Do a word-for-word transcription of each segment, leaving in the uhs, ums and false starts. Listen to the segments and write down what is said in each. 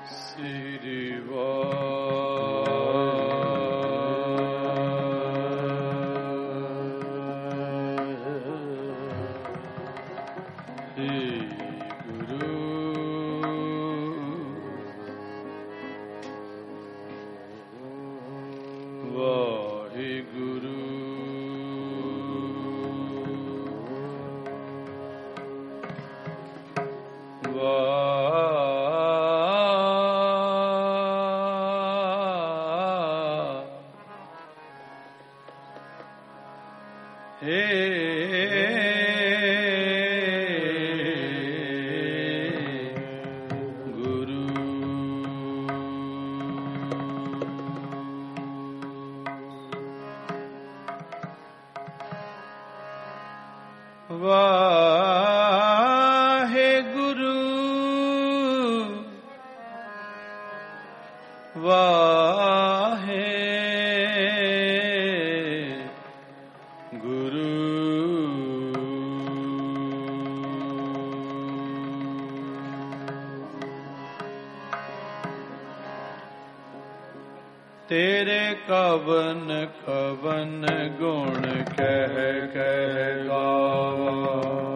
ਤੇਰੇ ਕਵਨ ਕਵਨ ਗੁਣ ਕਹਿ ਕਹਿ ਗਾਵਾਂ,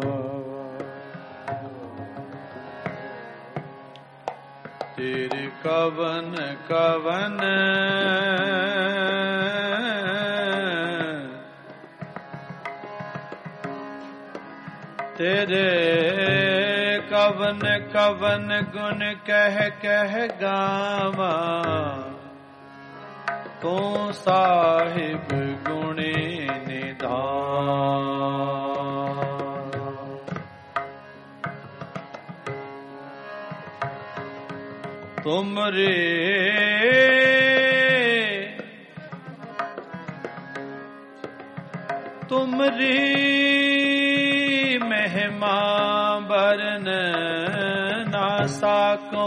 ਤੇਰੇ ਕਵਨ ਕਵਨ ਤੇਰੇ ਕਵਨ ਕਵਨ ਗੁਣ ਕਹਿ ਕਹਿ ਗਾਵਾਂ, ਤੂੰ ਸਾਹਿਬ ਗੁਣੇ ਨਿਧਾਨ। ਤੁਮਰੇ ਤੁਮਰੀ ਮਹਿਮਾ ਬਰਨ ਨਾ ਸਾਕੋ,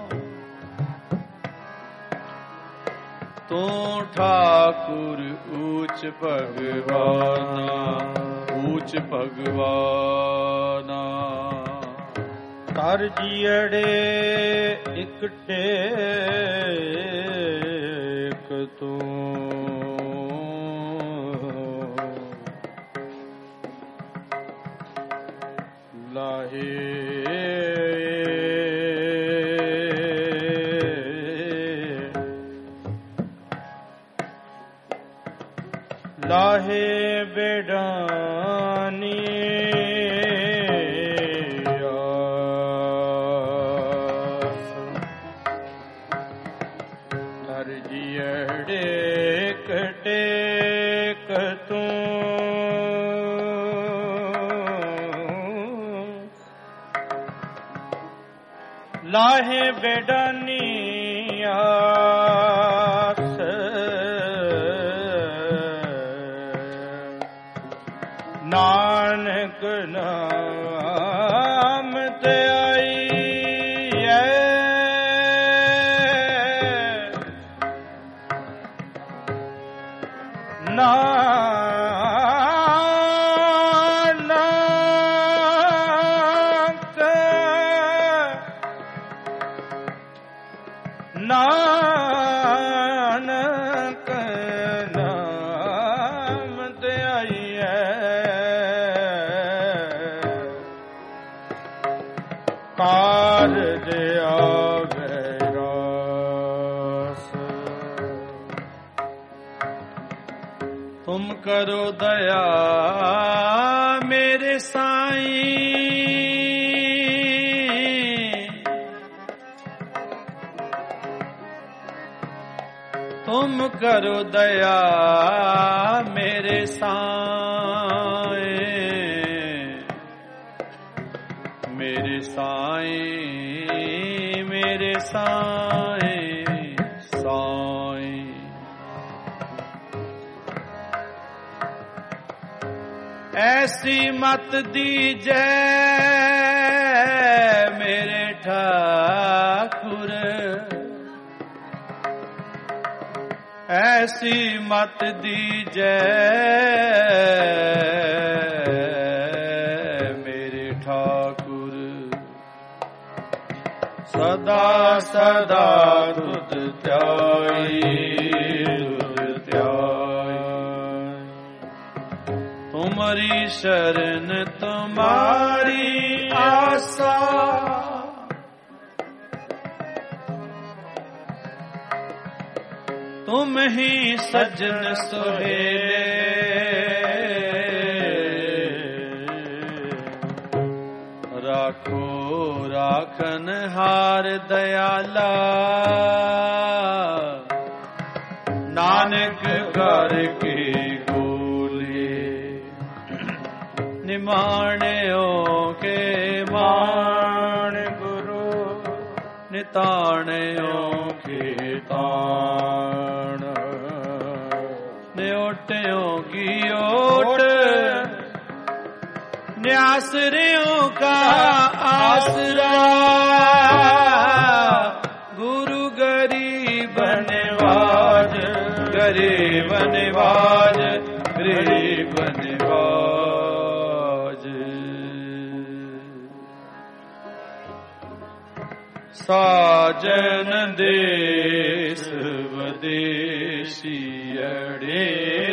ਤੂੰ ਠਾਕੁਰ ਊਚ ਭਗਵਾਨਾ, ਊਚ ਭਗਵਾਨਾ। ਤਰ ਜੀੜੇ ਇਕ ਟੇਕ ਤੂੰ, ਲਾਹੇ ਲਾਹੇ ਬੇਡਾਨੀ ਆਸ, ਤਰ ਜੀੜੇ ਕਟੇਕ ਤੂੰ, ਲਾਹੇ ਬੇਡਾਨੀ ਆਸ। ਨਾਨਕ ਨਾਮ ਤੇ ਆਈਐ, ਨਾਨਕ ਨਾਨਕ ਨਾਮ ਤੇ ਆਈਐ, ਕਾਰਜ ਆਵੇ ਰਾਸ। ਤੁਮ ਕਰੋ ਦਇਆ ਮੇਰੇ ਸਾਈਂ, ਤੁਮ ਕਰੋ ਦਇਆ ਮੇਰੇ ਸਾਈਂ, ਮੇਰੇ ਸਾਈਂ ਮੇਰੇ ਸਾਈਂ ਸਾਈਂ। ਐਸੀ ਮਤ ਦੀਜੈ ਮੇਰੇ ਠਾਕੁਰ, ਐਸੀ ਮਤ ਦੀਜੈ ਮੇਰੇ ਠਾਕੁਰ। ਸਦਾ ਸਦਾ ਤੁਧ ਧਿਆਈ ਤੁਧ ਧਿਆਈ ਤੁਮਰੀ ਸ਼ਰਨ ਤੁਮਾਰੀ ਆਸਾ ਤੁਮ ਹੀ ਸੱਜਣ ਸੁਹੇਲੇ ਰਾਖੋ ਰਾਖਨ ਹਾਰ ਦਇਆਲਾ ਨਾਨਕ ਘਰ ਕੀ ਗੋਲੇ ਨਿਮਾਣਿਓ ਕੇ ਮਾਣ ਗੁਰੂ ਨਿਤਾਣਿਓ ਕੇ ਤਾਣ ਨਿਓਟਿਓ ਕੀ ਓਟ ਨਿਆਸਰਿਓ ਕਾ ਆਸਰਾ ਗੁਰੂ ਗਰੀਬ ਨਿਵਾਜ ਗਰੀਬ ਨਿਵਾਜ ਗਰੀਬ ਨਿਵਾਜ ਸਾਜਨ ਦੇਸ ਵਿਦੇਸੀ ਅੜੇ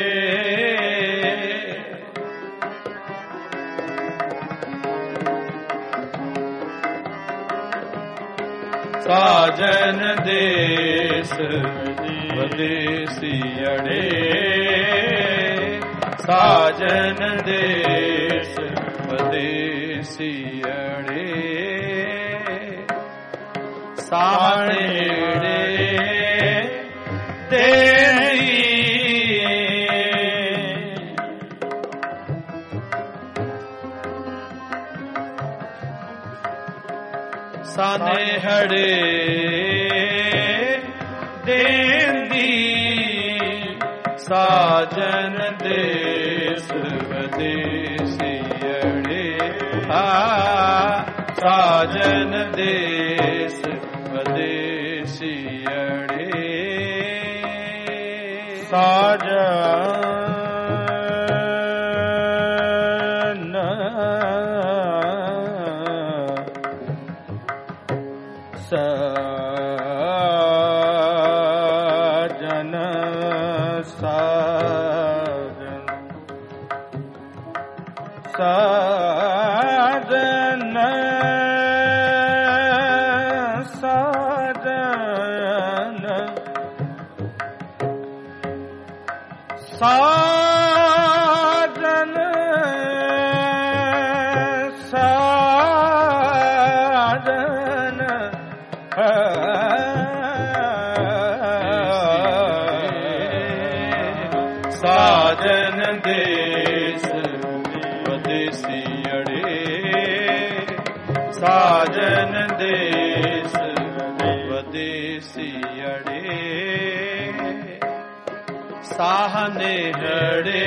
ਸਾਜਨ ਦੇਸ ਵਿਦੇਸੀ ਅੜੇ ਸਾਜਨ ਦੇਸ ਵਿਦੇਸੀ ਅੜੇ ਸਾਹਣੇੜੇ ਤੇਰੀ ਸਾਨੇਹੜੇ ਦੇਂਦੀ ਸਾਜਨ ਦੇਸ ਵਿਦੇਸੀ ਅੜੇ ਆ ਸਾਜਨ ਦੇਸ ਵਿਦੇਸੀ ਅੜੇ ਸਾਜਨ ਸਾਜਨ ਸਾਜਨ ਸਾਜਨ ਸਾਜਨ ਸਾਜਨ ਸਾਜਨ ਸਾਜਨ ਦੇਸ ਵਿਦੇਸੀ ਅੜੇ ਸਾਜਨ ਦੇਸ ਵਿਦੇਸੀ ਅੜੇ ਸਾਹਨੇਹੜੇ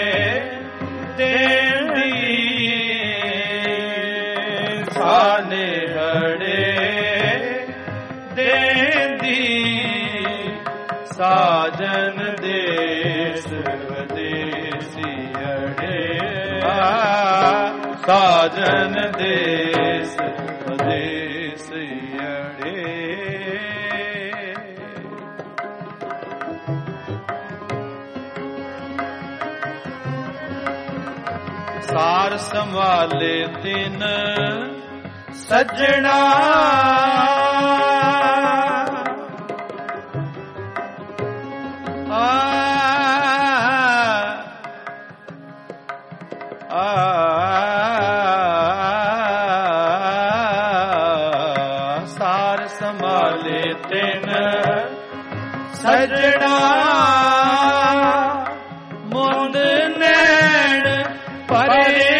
ਦੇਂਦੀ ਸਾਹਨੇਹੜੇ ਦੇਂਦੀ ਸਾਜਨ ਦੇਸ ਵਿਦੇਸੀ ਅੜੇ ਸਾਜਨ ਦੇਸ ਵਿਦੇਸੀ ਅੜੇ ਸਾਰ ਸੰਭਾਲੇ ਤਿਨ ਸੱਜਣਾ ਸਾਰ ਸੰਭਾਲੇ ਤਿਨ ਸੱਜਣਾ ਮੁੰਦ ਨੈਣ ਪਰੇ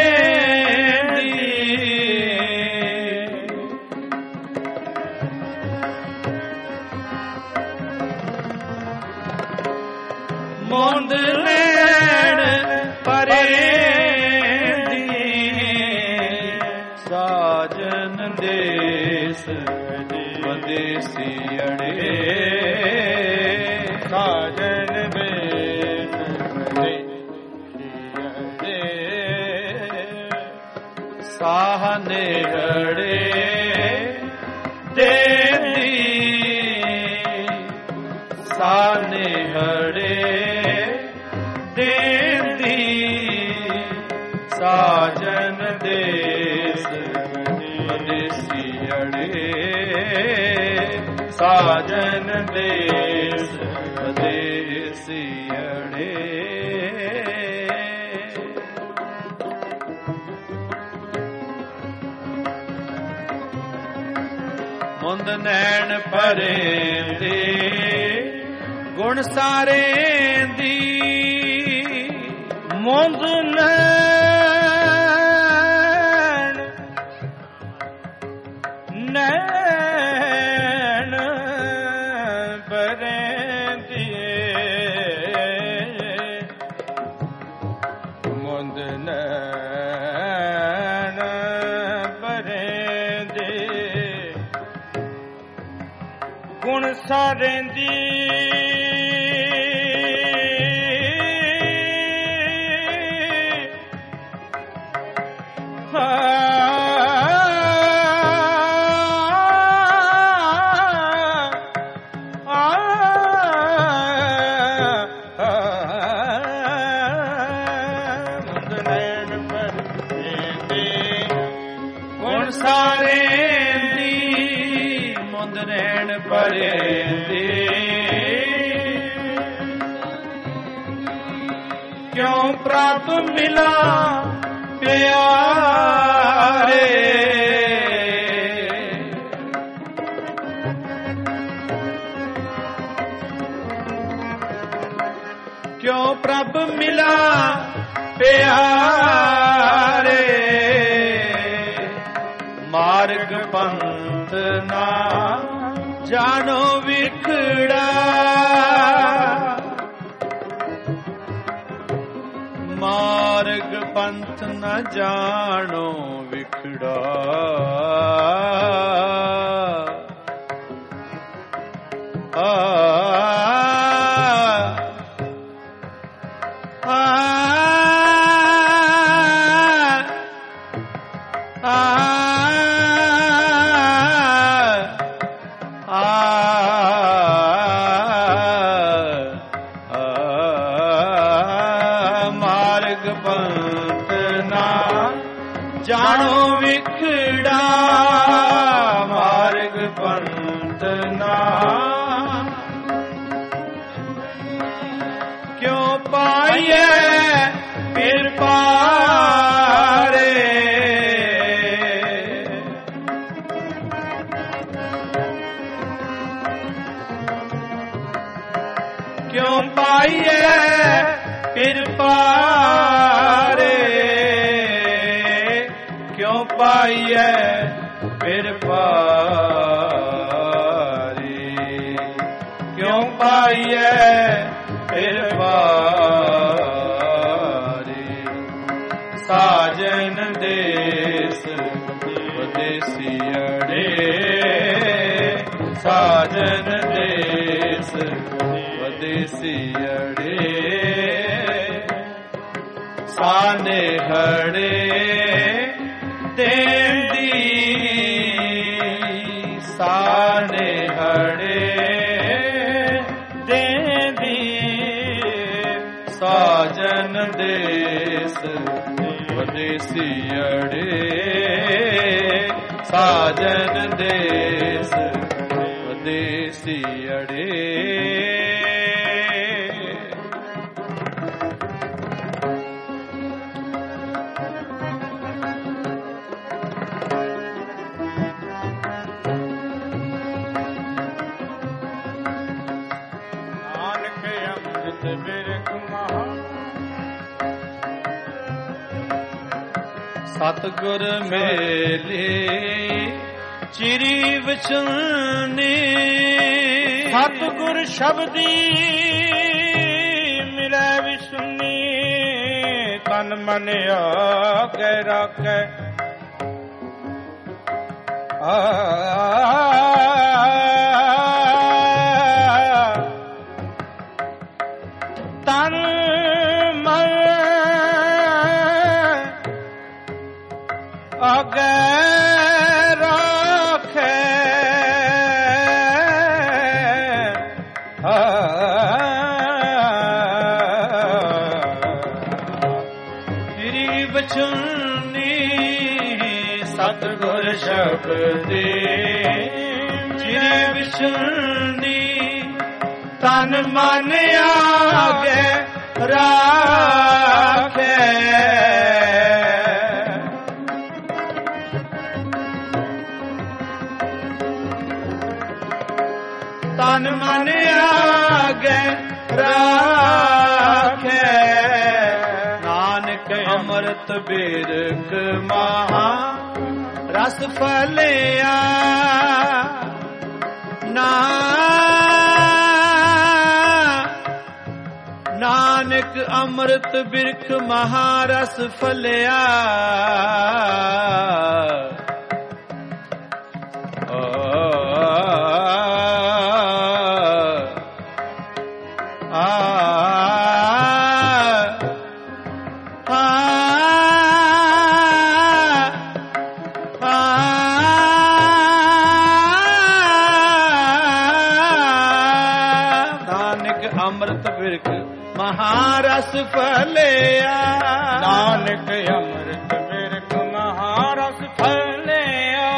ਮੁੰਦ ਨੈਣ ਪਰੇ ਸਾਜਨ ਦੇਸ ਵਿਦੇਸੀ ਅੜੇ ਸਾਜਨ ਦੇਸ ਵਿਦੇਸੀ ਅੜੇ ਸਾਹਨੇਹੜੇ ਤੇ ਸਾਜਨ ਦੇਸ ਵਿਦੇਸੀਅੜੇ ਮੁੰਦ ਨੈਣ ਭਰੇ ਦੇ ਗੁਣ ਸਾਰੇ ਦੀ ਮੁੰਦ ਨੈਣ ਨੈਣ ਭਰੇ ਦੀਏ ਮੁੰਦ ਨੈਣ ਭਰੇ ਦੇ ਗੁਣ ਸਾਰੇ ਦੀ क्यों प्रभ मिला प्यारे क्यों प्रभ मिला प्यारे मार्ग पंथ ना जानो विखड़ा मार्ग पंथ न जानो विखड़ा आ, आ, आ, आ, जानो विखड़ा मार्ग पंथ ना क्यों पाइए फिर पारे क्यों पाइए फिर पारे क्यों पाइए फिर पारी क्यों पाइए फिर पारी साजन देश विदेसीअड़े साजन देश विदेसीअड़े साने हड़े देंदी साने हड़े देंदी साजन देश विदेसीअड़े साजन देश विदेसीअड़े सतगुर मेले चिरी वचने सतगुर शब्दी मिलै विसुनी तन मन आगे राखे आ तन मन आगे राखे तेरी बचनी सतगुर शब्दी चिरी ਬਚੁਨੀ ਤਨ ਮਨ ਆਗੇ ਰਾਖੇ ਤਨ ਮਨ ਆਗੇ ਰਾਖੇ ਨਾਨਕ ਅੰਮ੍ਰਿਤ ਬਿਰਖ ਮਹਾ ਰਸ ਫਲਿਆ ਨਾ ਨਾਨਕ ਅੰਮ੍ਰਿਤ ਬਿਰਖ ਮਹਾ ਰਸ ਫਲਿਆ ਮਹਾਰਸ ਫਲਿਆ ਨਾਨਕ ਅੰਮ੍ਰਿਤ ਬਿਰਖ ਮਹਾਰਸ ਫਲਿਆ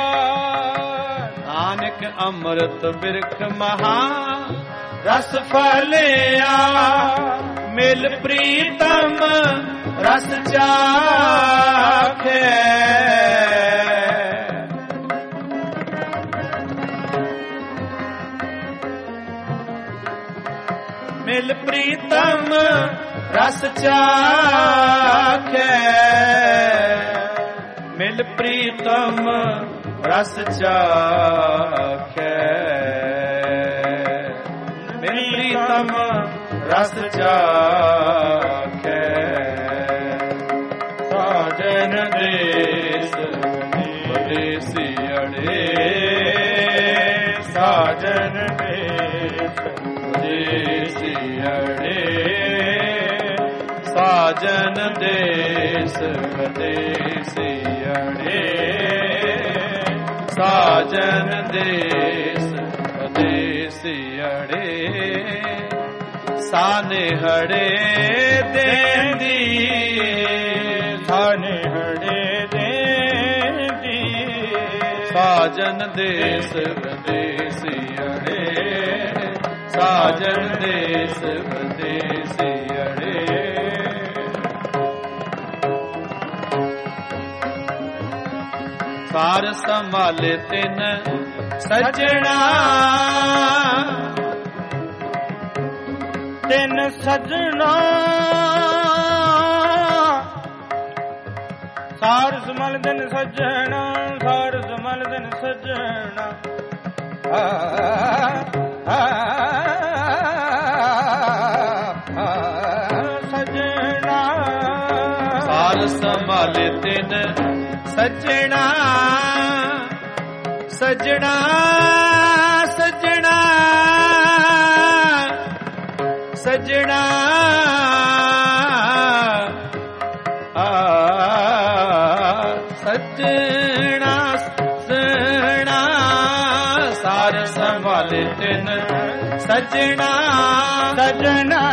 ਨਾਨਕ ਅੰਮ੍ਰਿਤ ਬਿਰਖ ਮਹਾਰਸ ਫਲਿਆ ਮਿਲ ਪ੍ਰੀਤਮ ਰਸ ਚਾਖੇ ਮਿਲ ਪ੍ਰੀਤਮ ਰਸ ਚਾਖੇ ਮਿਲ ਪ੍ਰੀਤਮ ਰਸ ਚਾਖੇ ਮਿਲ ਪ੍ਰੀਤਮ ਰਸ ਚਾਖੇ ਸਾਜਨ ਦੇਸ ਵਿਦੇਸੀਅੜੇ ਸਾਜਨ ਦੇਸ ਵਿਦੇਸੀਅੜੇ ਸਾਜਨ ਦੇਸ ਵਿਦੇਸੀਅੜੇ ਸਾਜਨ ਦੇਸ ਵਿਦੇਸੀਅੜੇ ਸਾਨੇਹੜੇ ਦੇਂਦੀ ਸਾਨੇਹੜੇ ਦੇਂਦੀ ਸਾਜਨ ਦੇਸ ਵਿਦੇਸੀਅੜੇ ਸਾਜਨ ਦੇਸ ਵਿਦੇਸੀਅੜੇ ਸਾਰ ਸੰਭਾਲੇ ਤਿਨ ਸੱਜਣਾ ਤਿਨ ਸੱਜਣਾ ਸਾਰ ਸਮਲ ਦਿਨ ਸੱਜਣਾ ਸਾਰ ਸਮਲ ਦਿਨ ਸੱਜਣਾ ਆ ਆ ਸੱਜਣਾ ਸਾਰ ਸੰਭਾਲੇ ਤਿਨ ਸੱਜਣਾ ਸੱਜਣਾ ਸੱਜਣਾ ਸੱਜਣਾ ਆ ਸੱਜਣਾ ਸੱਜਣਾ ਸਾਰ ਸੰਭਾਲੇ ਤਿਨ ਸੱਜਣਾ ਸੱਜਣਾ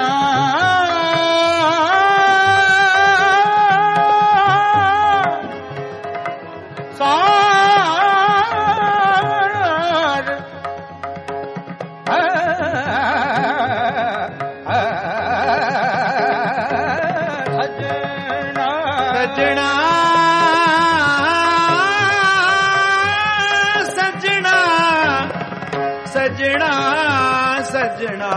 ਸੱਜਣਾ ਸੱਜਣਾ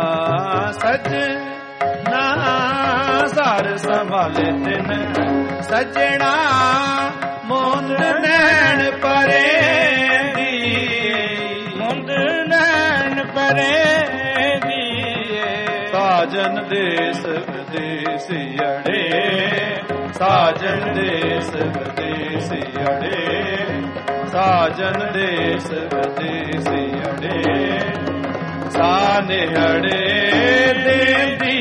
ਸੱਜਣਾ ਸਾਰ ਸੰਭਾਲੇ ਤਿਨ ਸੱਜਣਾ ਮੁੰਦ ਨੈਣ ਪਰੇ ਦੀ ਮੁੰਦ ਨੈਣ ਪਰੇ ਦੀ ਸਾਜਨ ਦੇਸ ਵਿਦੇਸੀਅੜੇ ਸਾਜਨ ਦੇਸ ਵਿਦੇਸੀਅੜੇ ਸਾਜਨ ਦੇਸ ਵਿਦੇਸੀਅੜੇ ਸਾਨੇਹੜੇ ਦੇਂਦੀ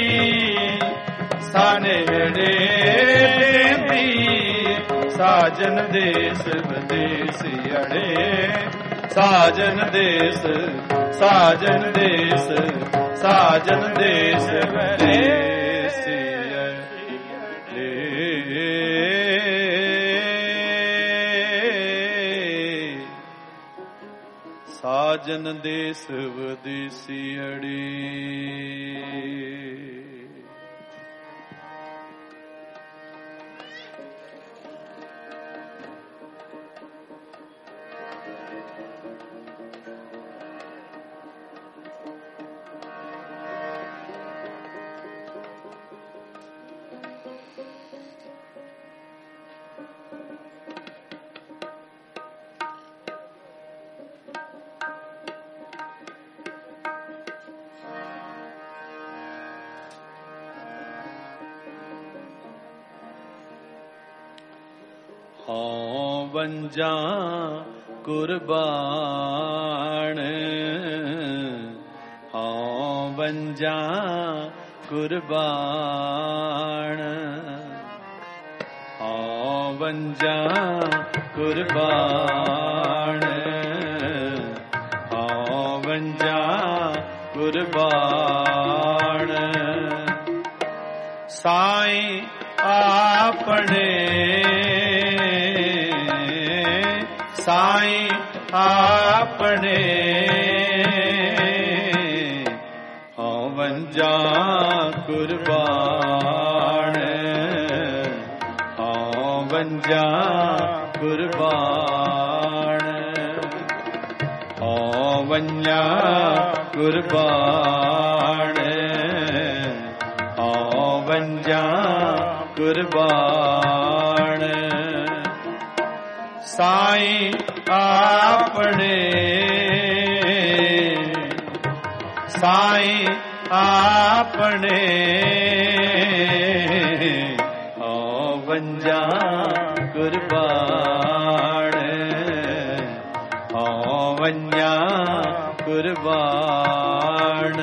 ਸਾਨੇਹੜੇ ਦੇਂਦੀ ਸਾਜਨ ਦੇਸ ਵਿਦੇਸੀਅੜੇ ਸਾਜਨ ਦੇਸ ਸਾਜਨ ਦੇਸ ਸਾਜਨ ਦੇਸ ਵਿਦੇਸੀਅੜੇ ਸਾਜਨ ਦੇਸ ਵਿਦੇਸੀਅੜੇ। ਹਉ ਵੰਜਾਂ ਕੁਰਬਾਨ, ਹਉ ਵੰਜਾਂ ਕੁਰਬਾਨ, ਹਉ ਵੰਜਾਂ ਕੁਰਬਾਨ, ਹਉ ਵੰਜਾਂ ਕੁਰਬਾਨ। ਸਾਈਂ ਆਪਣੇ ਸਾਈਂ ਆਪਣੇ ਹਉ ਵੰਜਾਂ ਕੁਰਬਾਨ, ਹਉ ਵੰਜਾਂ ਕੁਰਬਾਨ, ਹਉ ਵੰਜਾਂ ਕੁਰਬਾਨ, ਹਉ ਵੰਜਾਂ ਕੁਰਬਾਨ। ਸਾਈਂ ਆਪਣੇ ਸਾਈਂ ਆਪਣੇ ਹਉ ਵੰਜਾਂ ਕੁਰਬਾਨ, ਹਉ ਵੰਜਾਂ ਕੁਰਬਾਨ।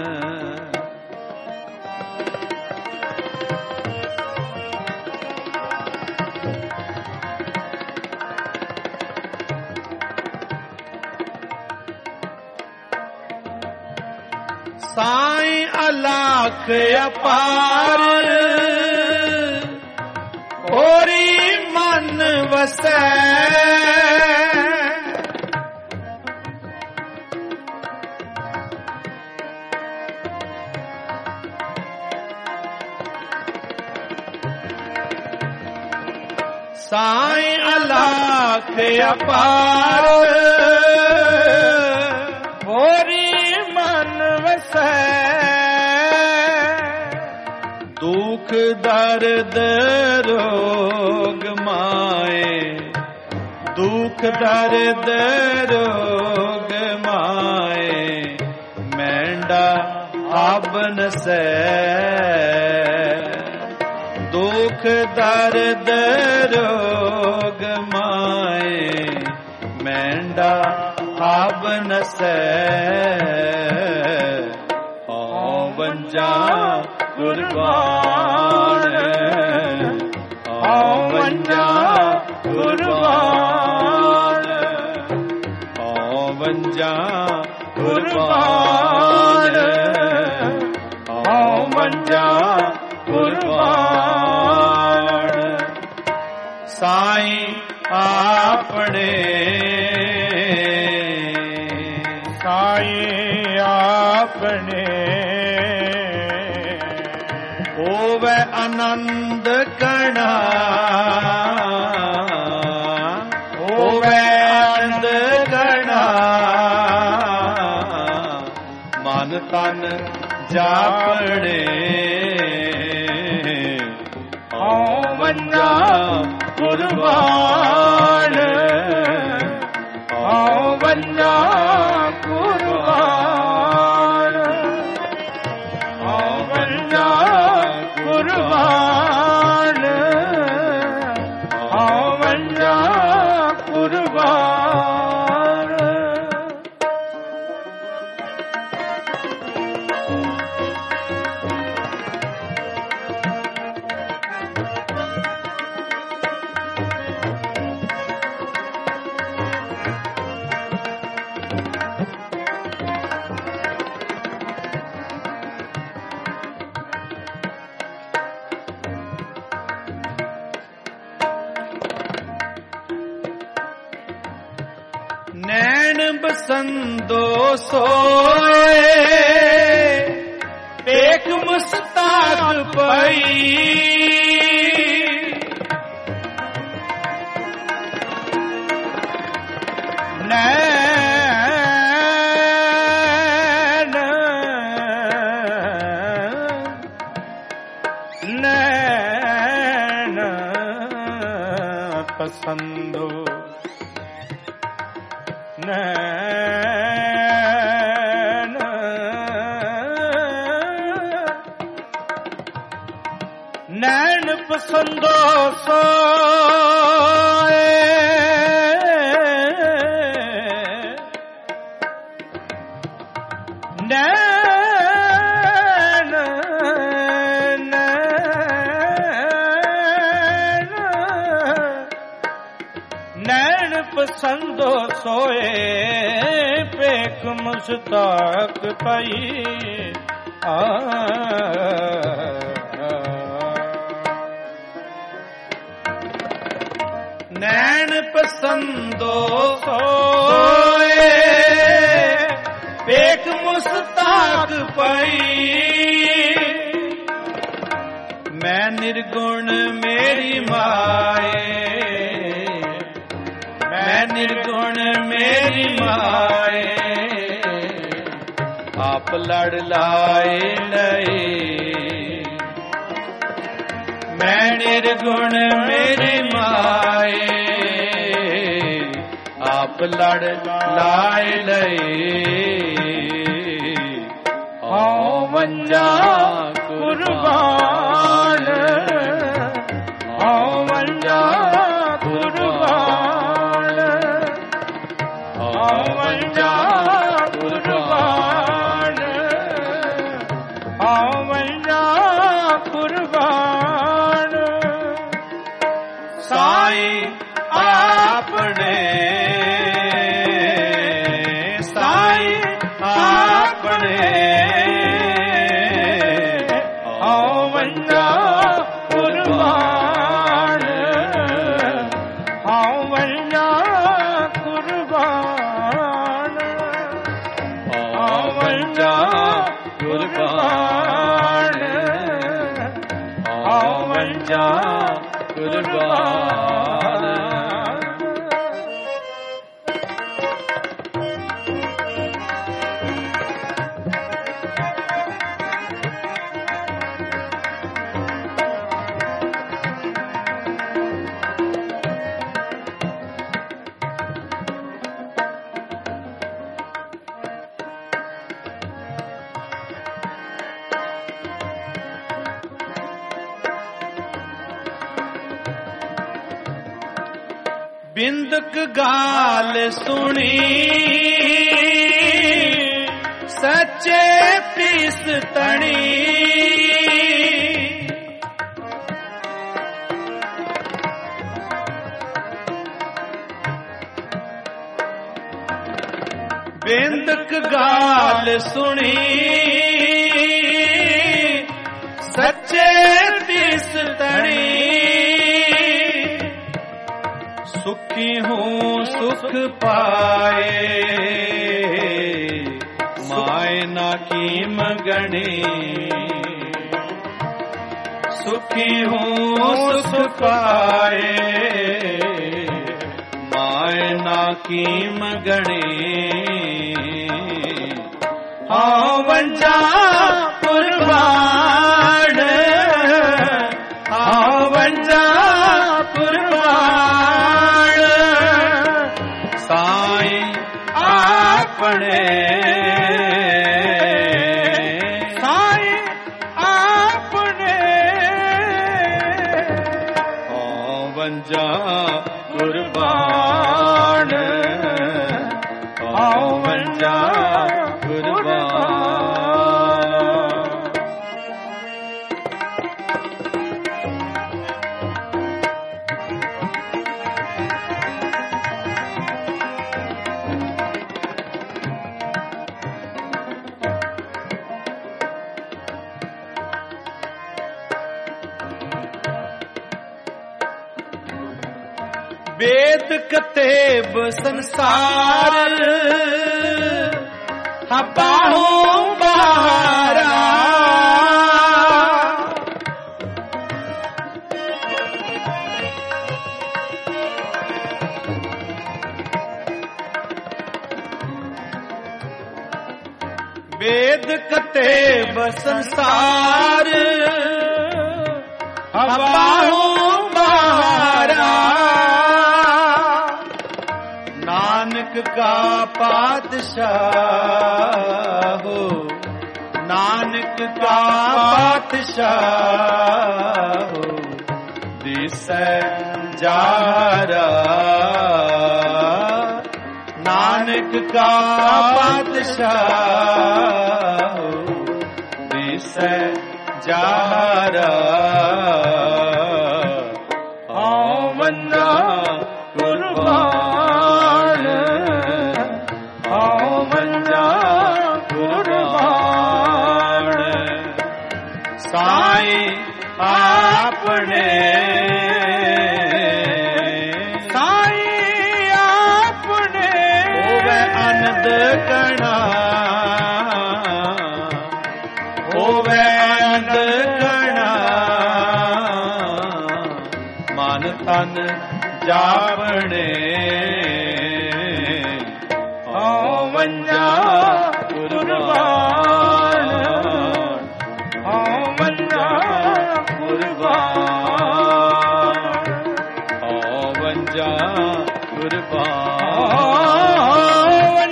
ਸਾਈਂ ਅਲਾਖ ਅਪਾਰ ਹੋਰੀ ਮਨ ਵਸੈ, ਸਾਈਂ ਅਲਾਖ ਅਪਾਰ ਹੋਰੀ ਮਨ ਵਸੈ, ਦੁਖ ਦਰਦ ਰੋਗ ਮਾਏ, ਦੁਖ ਦਰਦ ਰੋਗ ਮਾਏ, ਮੈਂਡਾ ਆਬ ਨਸੈ, ਦੁਖ ਦਰਦ ਰੋਗ ਮਾਏ, ਮੈਂਡਾ ਆਬ ਨਸੈ। ਹਉ ਵੰਜਾਂ ਕੁਰਬਾਨ, ਹਉ ਵੰਜਾਂ ਕੁਰਬਾਨ, ਹਉ ਵੰਜਾਂ ਕੁਰਬਾਨ, ਹਉ ਵੰਜਾਂ ਕੁਰਬਾਨ। ਸਾਈਂ ਆਪਣੇ ਸਾਈਂ ਆਪਣੇ ਹੋਵੇ ਆਨੰਦ ਕਣਾ, ਹੋਵੇ ਆਨੰਦ ਕਣਾ, ਮਨ ਤਨ ਜਾਪੜੇ, ਹਉ ਵੰਜਾਂ ਕੁਰਬਾਨ, ਹਉ ਵੰਜਾਂ ਕੁਰਬਾਨ, ਹਉ ਵੰਜਾਂ ਕੁਰਬਾਨ, ਹਉ ਵੰਜਾਂ ਕੁਰਬਾਨ। पसंदो सोए पेख मुस्ताक पई नैन नैन पसंदो नैन नैन पसंदो सोए नैन नैन नैन पसंदो सोए पेख मुस्ताक पई आ नैन पसंदो सोए पेख मुस्ताक पई मैं निर्गुण मेरी माए मैं निर्गुण मेरी माए आप लड़ लाए लए मैं निर्गुण मेरी माए आप लड़ लाए लए आओ वंजा कुर्बान आओ वंजा कुर्बान आओ वंजा कुर्बान आओ वंजा कुर्बान साईं आपने साईं आपने आओ वंजा कुर्बान आओ वंजा कुर्बान आओ वंजा कुर्बान आओ वंजा कुर्बान बिंदक गाल सुनी सच्चे पीस तणी बिंदक गाल सुनी सच्चे पीस तणी सुखी हूँ सुख पाए माए ना कीम गणी सुखी हूँ सुख पाए माए ना कीम गणी हाँ वंजा कुर्बान हाँ वंजा कुर्बान साईं आपने साईं आपने हाँ वंजा कुर्बान हाँ वंजा कुर्बान वेद कतेब संसार बाहों बहारा वेद कतेब संसार बाहों बहारा नानक का पातशाह हो नानक का पातशाह हो दिसै जारा नानक का पातशाह हो दिसै जारा आओ वंदा कुर्बान आओ वंदा कुर्बान साईं आपने साईं आपने होवे आनंद कणा होवे आनंद कणा मन तन जावणे आओ वंजा कुर्बान आओ वंजा कुर्बान आओ वंजा कुर्बान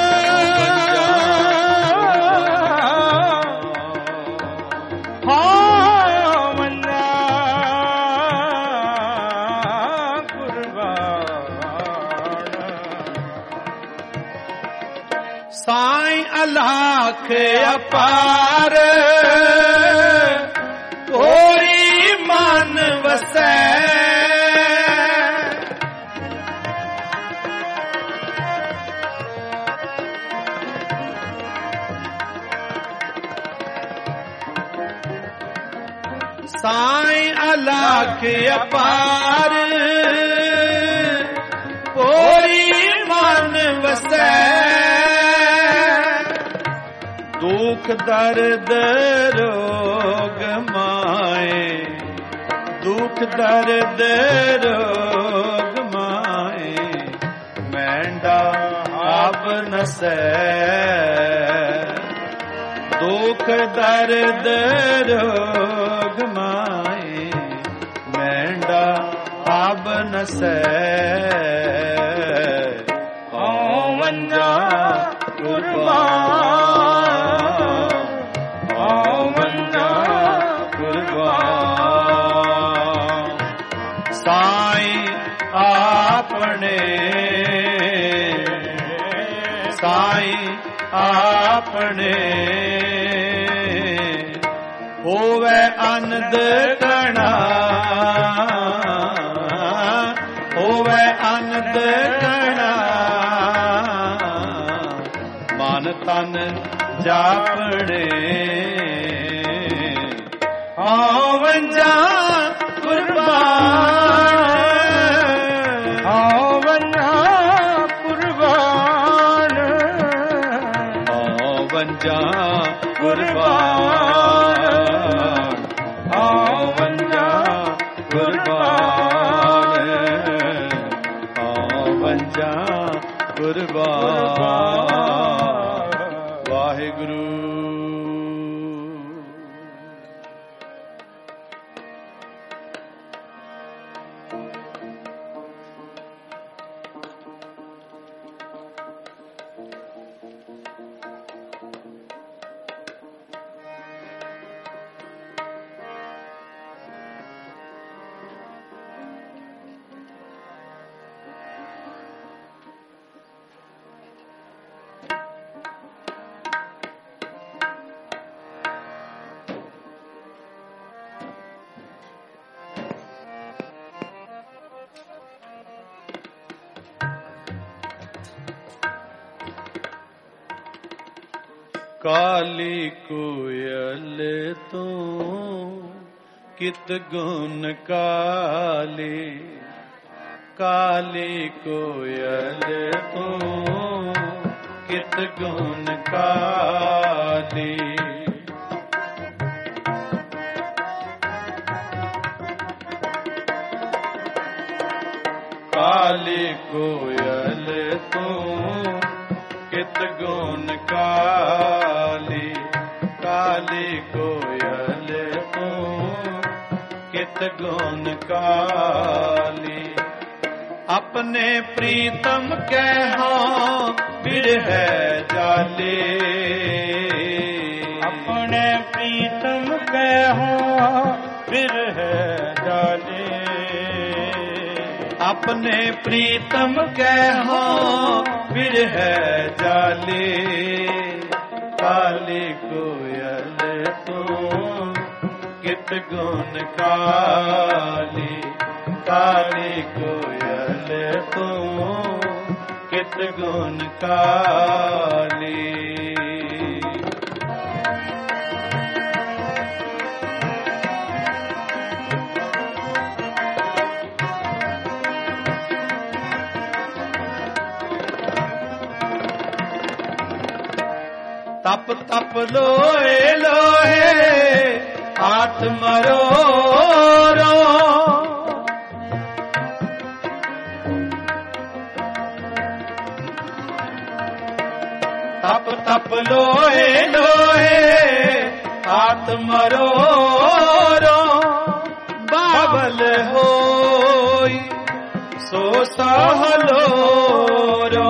साईं अलाख अपार कोई मन वसै साईं अलाख अपार कोई मन वसै दुख दर्द रोग माए दुख दर्द रोग माए मैंडा अब नसै दुख दर्द रोग माए मैंडा अब नसै आओ वंजा कुर्बान आओ वंजा कुर्बान साईं आपने साईं आपने होवे आनंद कणा होवे आनंद कणा मन तन जापणे आओ वंजा कुर्बान आओ वंजा कुर्बान आओ वंजा कुर्बान आओ वंजा कुर्बान आओ वंजा कुर्बान वाहिगुरु काली कोयल तो कित गुण काली काली कोयल तू कित गुण काली। काली कोयल तू कित गुण काली। काली कोयल तू कित गुण काली। अपने प्रीतम कहो बिरह जाले। अपने प्रीतम कहो बिरह जाले। अपने प्रीतम कहो बिरह जाले। काली कोयल तू कित गुण काली। काली कोयल तू कित गुण काली। तप तप लोए लोहे हाथ मरो रो। तप तप लोहे लोहे हाथ मरो रो। बाबल होई सो सहलो रो।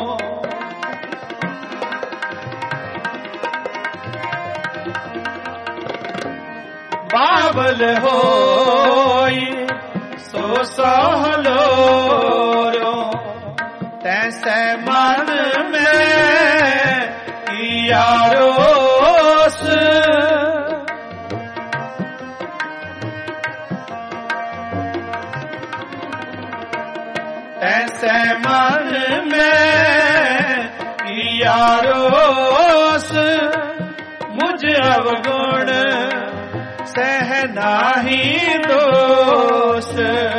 बाबल होई सो सहलो रो। तैसे मन में किया रोस। तैसे मन में किया रोस। मुझ अवगुण सह नाही दोष।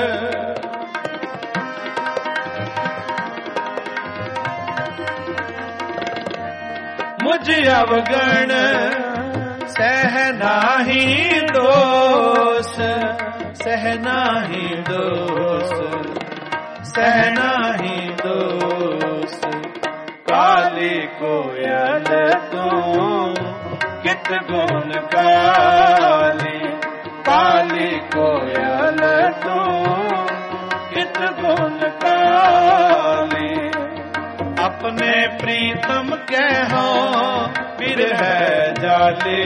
मुझ अवगण सह नाही दोष। सह नाही दोष। सह नाही दोष। काली कोयल तू कित गुण काली। काली कोयल तू कित गुण काली। अपने प्रीतम कहो बिरह जाले।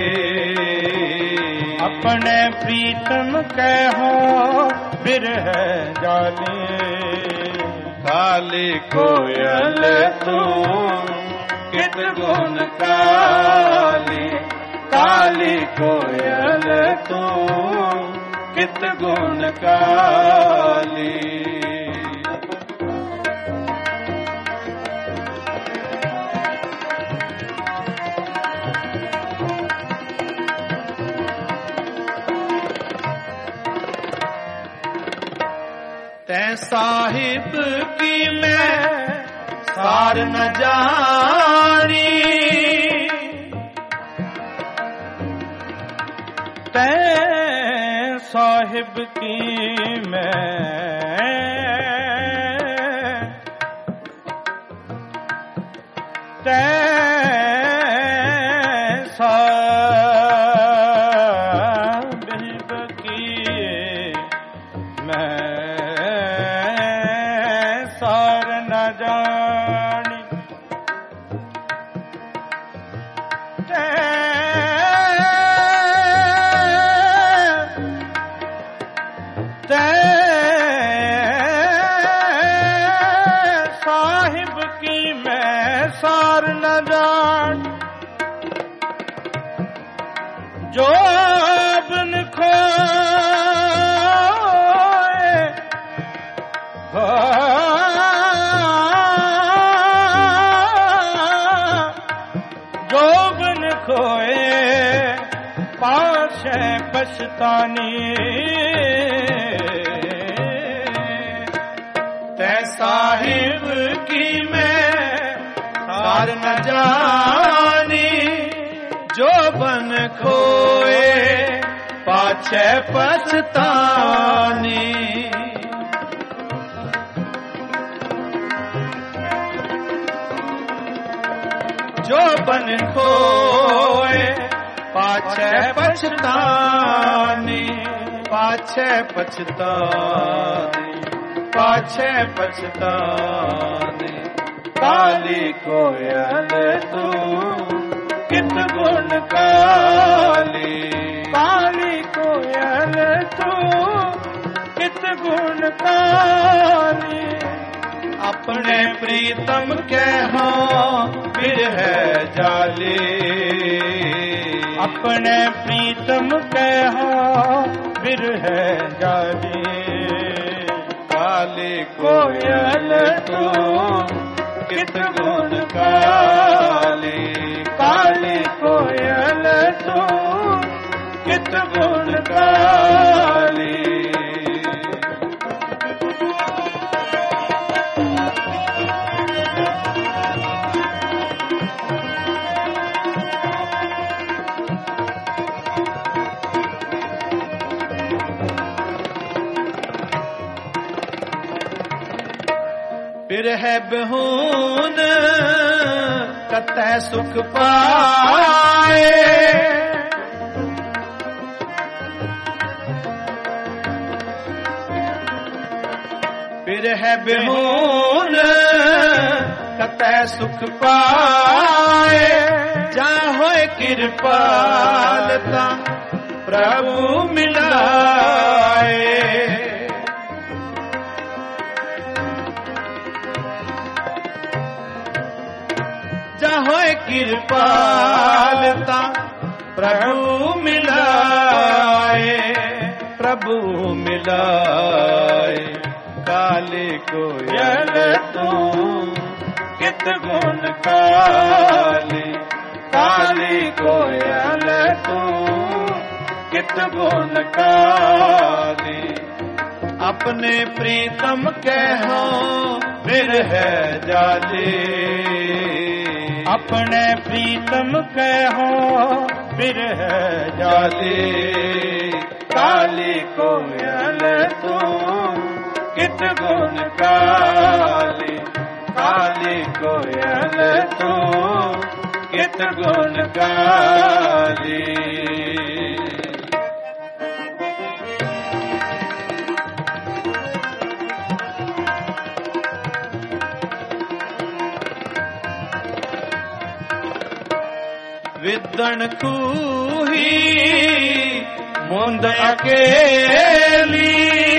अपने प्रीतम कहो बिरह जाले। काली कोयल तू कित गुण काली। काली कोयल तू कित गुण काली। तै साहिब की मैं सार न जानी। तै साहिब की मैं तै साहिब की मैं सार न जानी। तै तै साहिब की मैं सार न जान। जो बिन खोए जो बिन खोए पास है पछतानी। साहिब की मैं सार न जानी, जो बन खोए पाछे पछतानी। जो बन खोए पाछे पछतानी, पाछे पछतानी, पाछे पछतानी। काली कोयल तू कित गुण काली, काली कोयल तू कित गुण काली। अपने प्रीतम के हो बिरह जाली, अपने प्रीतम के हो बिरह जाली। काली कोयल तू कित गुण काली, काली कोयल तू कित गुण काली। बिरह बिहून कतै सुख पाए, बिरह बिहून कतै सुख पाए। जा होए कृपालता प्रभु मिलाए, होए कृपालता प्रभु मिलाए, प्रभु मिलाए। काली कोयल तू कित गुण काली, काली कोयल तू कित गुण काली। अपने प्रीतम के हो बिरह जाली, अपने प्रीतम के हो बिरह जाली। काली कोयल तू कित गुण काली, काली कोयल तू कित गुण काली। विदन खूही मुंद अकेली,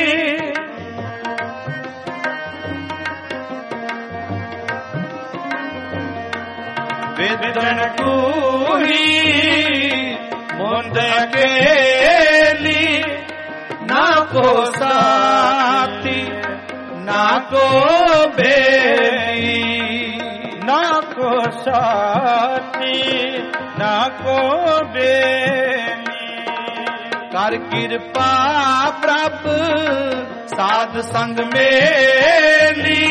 विदन खूही मुंद अकेली। ना को साथी ना को बेली, ना को साथी ना को बेली। कर कृपा प्रभ साध संग मेली,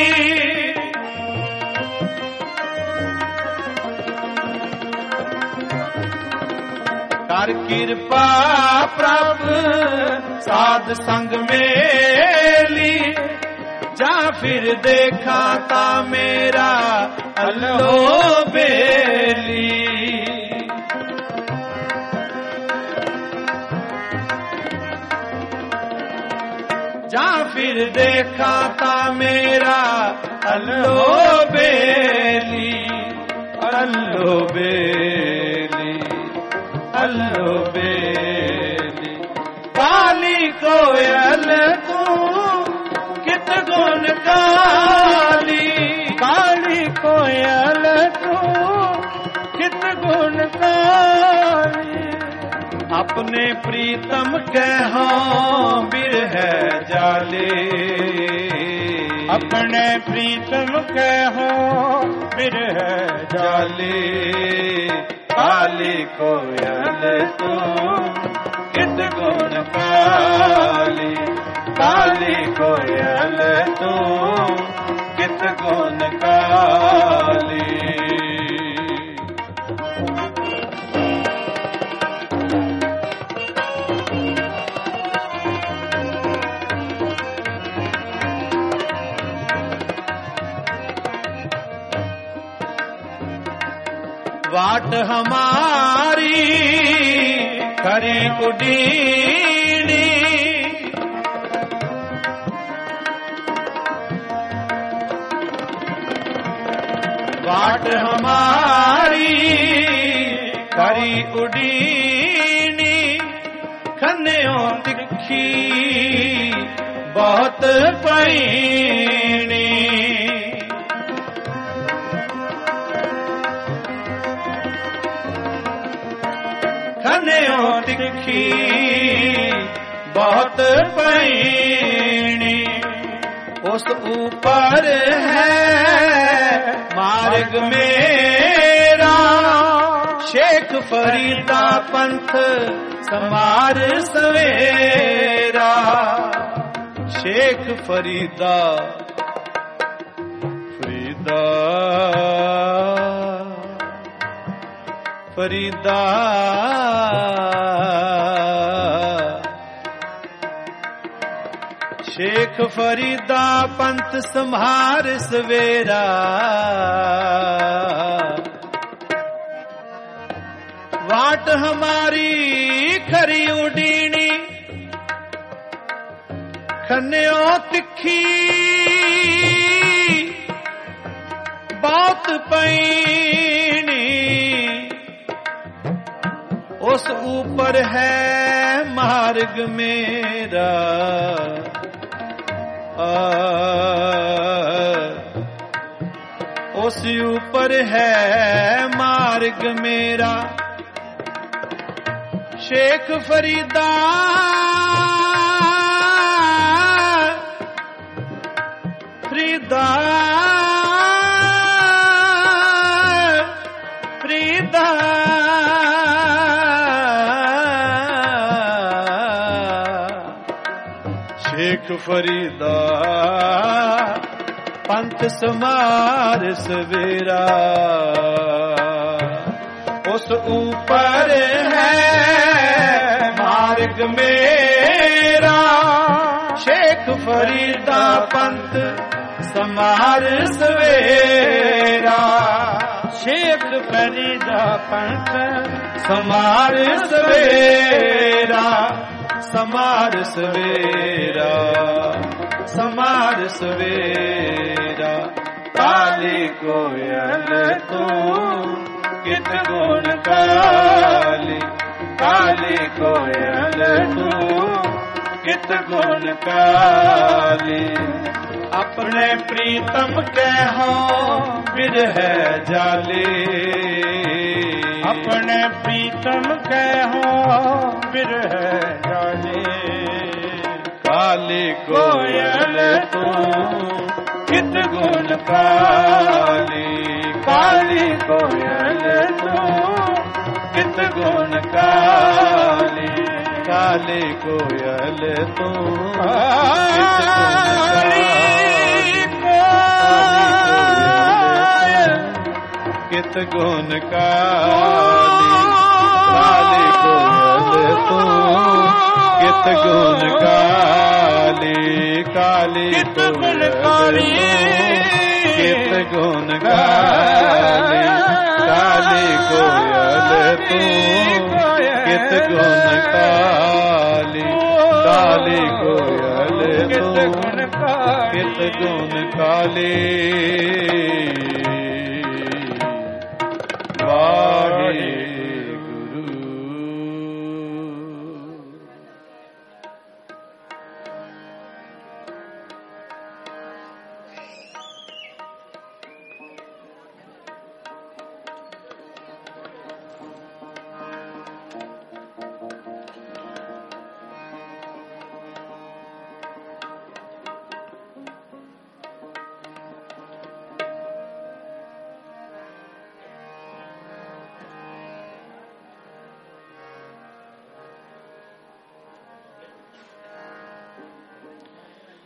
कर कृपा प्रभ साध संग मेली। जा फिर देखा ता मेरा अल्लो बेली, जा फिर देखा ता मेरा अल्लो बेली, अल्लो बेली, अल्लो बेली। काली कोयल तू कित गुण काली, काली कोयल तू कित गुण काली। अपने प्रीतम के हो बिरह जाली, अपने प्रीतम के हो बिरह जाली। काली कोयल तू कित गुण काली, काली कोयल तू कित गुण काली। वाट हमारी खरी उडीनी, वाट हमारी खरी उडीनी, खन्यो तिखी बहुत पैनी। खन्यो तिखी बहुत पैनी, उस ऊपर है मार्ग मेरा, शेख फरीदा पंथ समार सवेरा। शेख फरीदा फरीदा फरीदा शेख फरीदा पंथ संहार सवेरा। वाट हमारी खरी उडीनी, खन्यो तिखी बहुत पैनी, उस ऊपर है मार्ग मेरा। आ, उस ऊपर है मार्ग मेरा। शेख फरीदा फरीदा फरीदा शेख फरीदा पंथ समार सवेरा। उस ऊपर है मार्ग मेरा, शेख फरीदा पंथ समार सवेरा। शेख फरीदा पंथ समार सवेरा, समार सवेरा, समार सवेरा। काली कोयल तू कित गुण काली, काली कोयल तू कित गुण काली। अपने प्रीतम के हो बिरह जाली, अपने प्रीतम के हो बिरह जाली। काली कोयल तू कित गुण काली, काली कोयल तू कित गुण काली। काली कोयल तू कित गुण काली, काली कोयल तू कित गुण काली। काली कोयल कित गुण काली, काली कोयल तू कित गुण काली। काली कोयल तू कित गुण काली।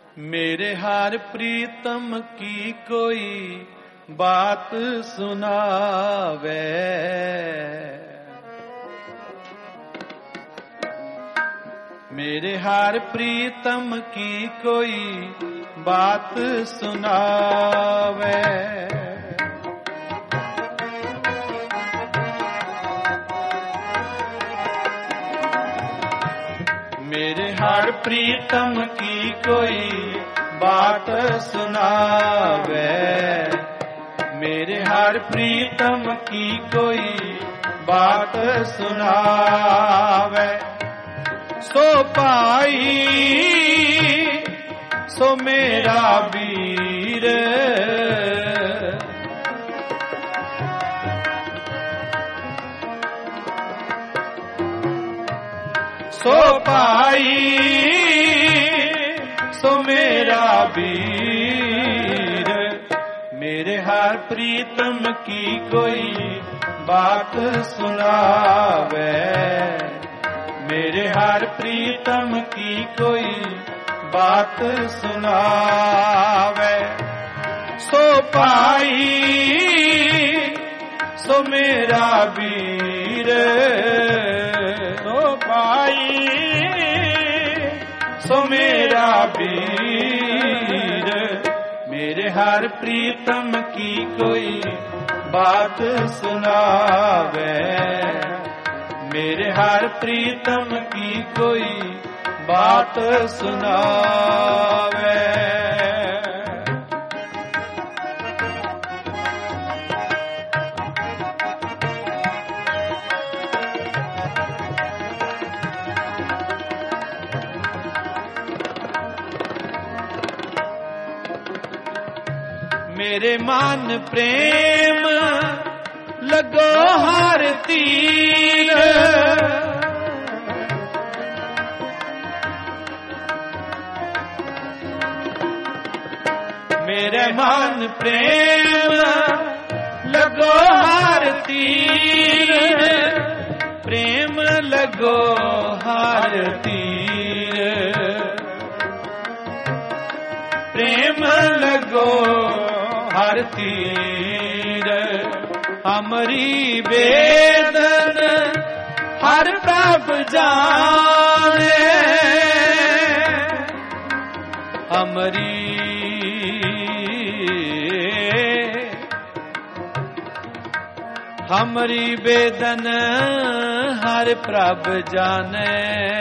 मेरे हार प्रीतम की कोई बात सुनावे, मेरे हार प्रीतम की कोई बात सुनावे। मेरे हार प्रीतम की कोई बात सुनावे, मेरे हार प्रीतम की कोई बात सुनावे। सो पाई सो मेरा वीर, सो पाई सो मेरा वीर, मेरे हार प्रीतम की कोई बात सुनावे, मेरे हार प्रीतम की कोई बात सुनावे। सो पाई सो मेरा वीर, सो पाई सो मेरा वीर, मेरे हार प्रीतम की कोई बात सुनावे, मेरे हार प्रीतम की कोई बात सुनावे। मेरे मान प्रेम लगो हार तीर, मेरे मान प्रेम लगो हार तीर, प्रेम लगो हार तीर, प्रेम लगो हार तीर। हमारी वेदन हर प्रभ जाने, हमारी हमारी वेदन हर प्रभ जाने,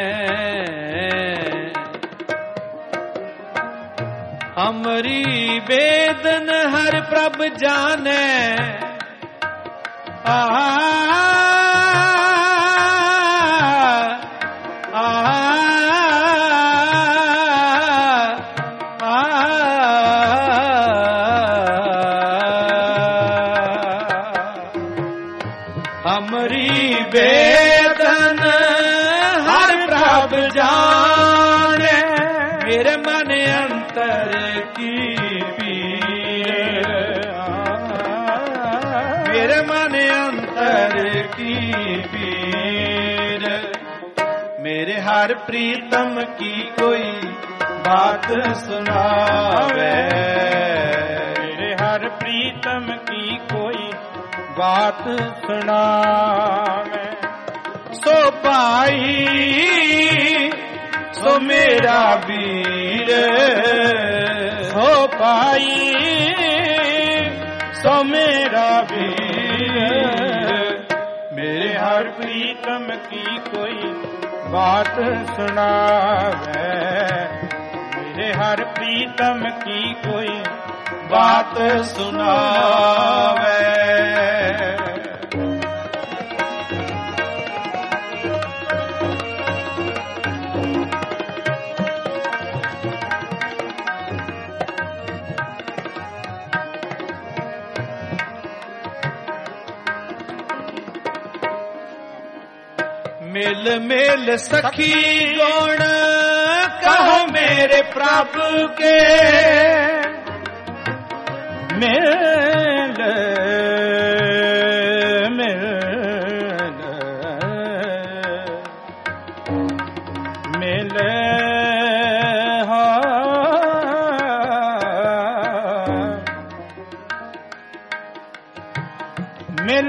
हमारी वेदन हर प्रभ जाने। आ आ हमारी वेदन हर प्रभ जाने, मेरे मन अंतर की पीर, मेरे मन अंतर की पीर, मेरे हर प्रीतम की कोई बात सुनावे, मेरे हर प्रीतम की कोई बात सुनावे। सो पाई सो मेरा वीर, सो पाई सो मेरा वीर, मेरे हर प्रीतम की कोई बात सुनावे, मेरे हर प्रीतम की कोई बात सुनावे। मेल मेल सखी गुण कहो मेरे प्रभु के, मेल मेल मेल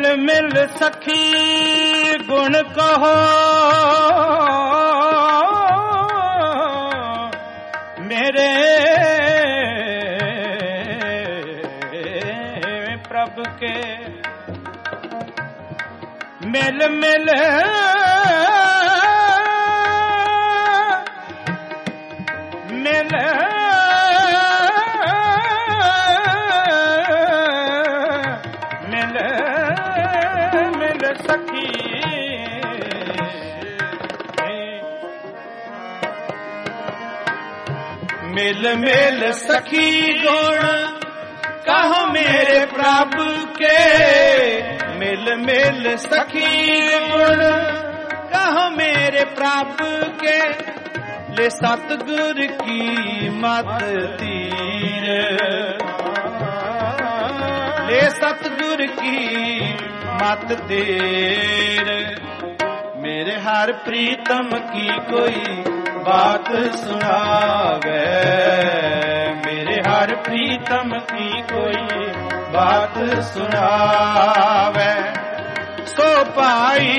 मिल सखी गुण कहो मेरे प्रभु के। मिल मिल मिल मिल मिल सखी मिल मिल सखी गुण कहो मेरे प्रभु के। मिल मिल सखी गुण कहो मेरे प्रभु के। ले सतगुर की मत तीर ले सतगुर की मत तेर। मेरे हर प्रीतम की कोई बात सुनावे। मेरे हर प्रीतम की कोई बात सुनावे। सो पाई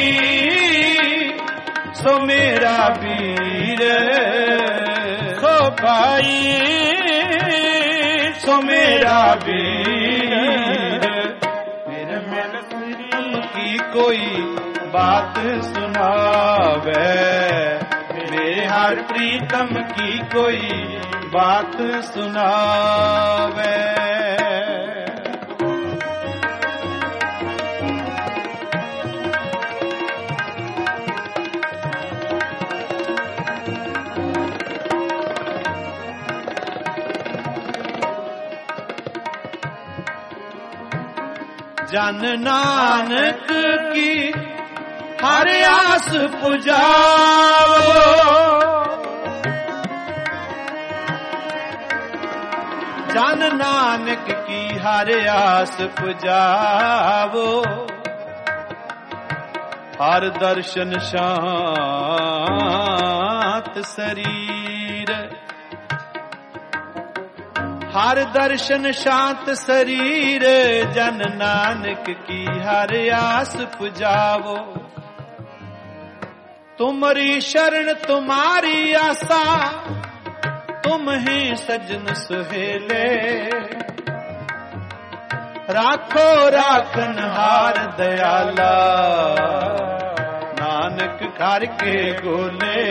सो मेरा वीर सो पाई सो मेरा वीर। मेरे मिल प्रीतम की कोई बात सुनावे। मेरे हर प्रीतम की कोई बात सुनावे। जन नानक की हर आस पुजाओ। जन नानक की हर आस पुजाओ। हर दर्शन शांत शरीर हर दर्शन शांत शरीर। जन नानक की हर आस पुजावो। तुम्हारी शरण तुम्हारी आशा तुम ही सजन सुहेले। राखो राखन हार दयाला नानक घर के गोले।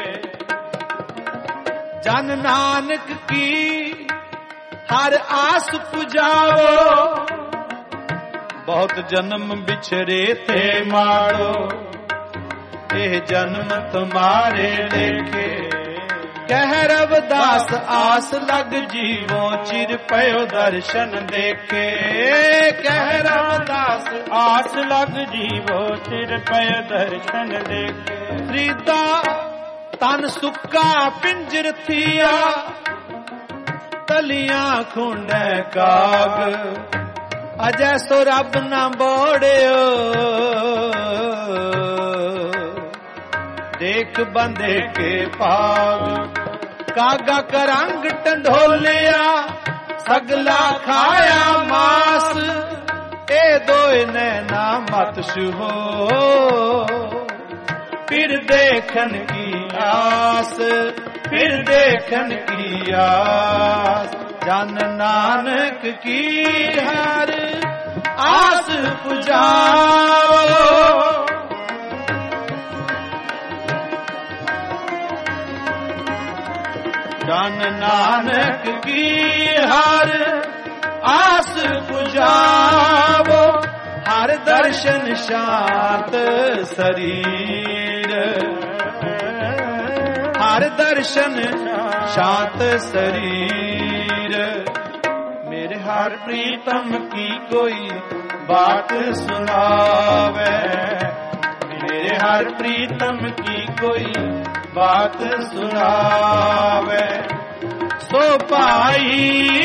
जन नानक की हर आस पुजाओ। बहुत जन्म बिछड़े थे मारो। ये जन्म तुम्हारे लेखे। कह रविदास आस लग जीवो चिर पयो दर्शन देखे। कह रविदास आस लग जीवो चिर पयो दर्शन देखे। फ्रीदा तन सुक्का पिंजर थिया। तलियां खुंडे काग अजै सो रब न बोड़ियो। देख बंदे के पाग कागा करंग टंडोलिया। सगला खाया मास ए दोए नैना मत शुहो। फिर देखन की आस फिर देखन की आस। जन नानक की हर आस पुजाओ। जन नानक की हर आस पुजाओ। हर दर्शन शांत शरीर हर दर्शन शांत शरीर। मेरे हर प्रीतम की कोई बात सुनावे। मेरे हर प्रीतम की कोई बात सुनावे। सो पाई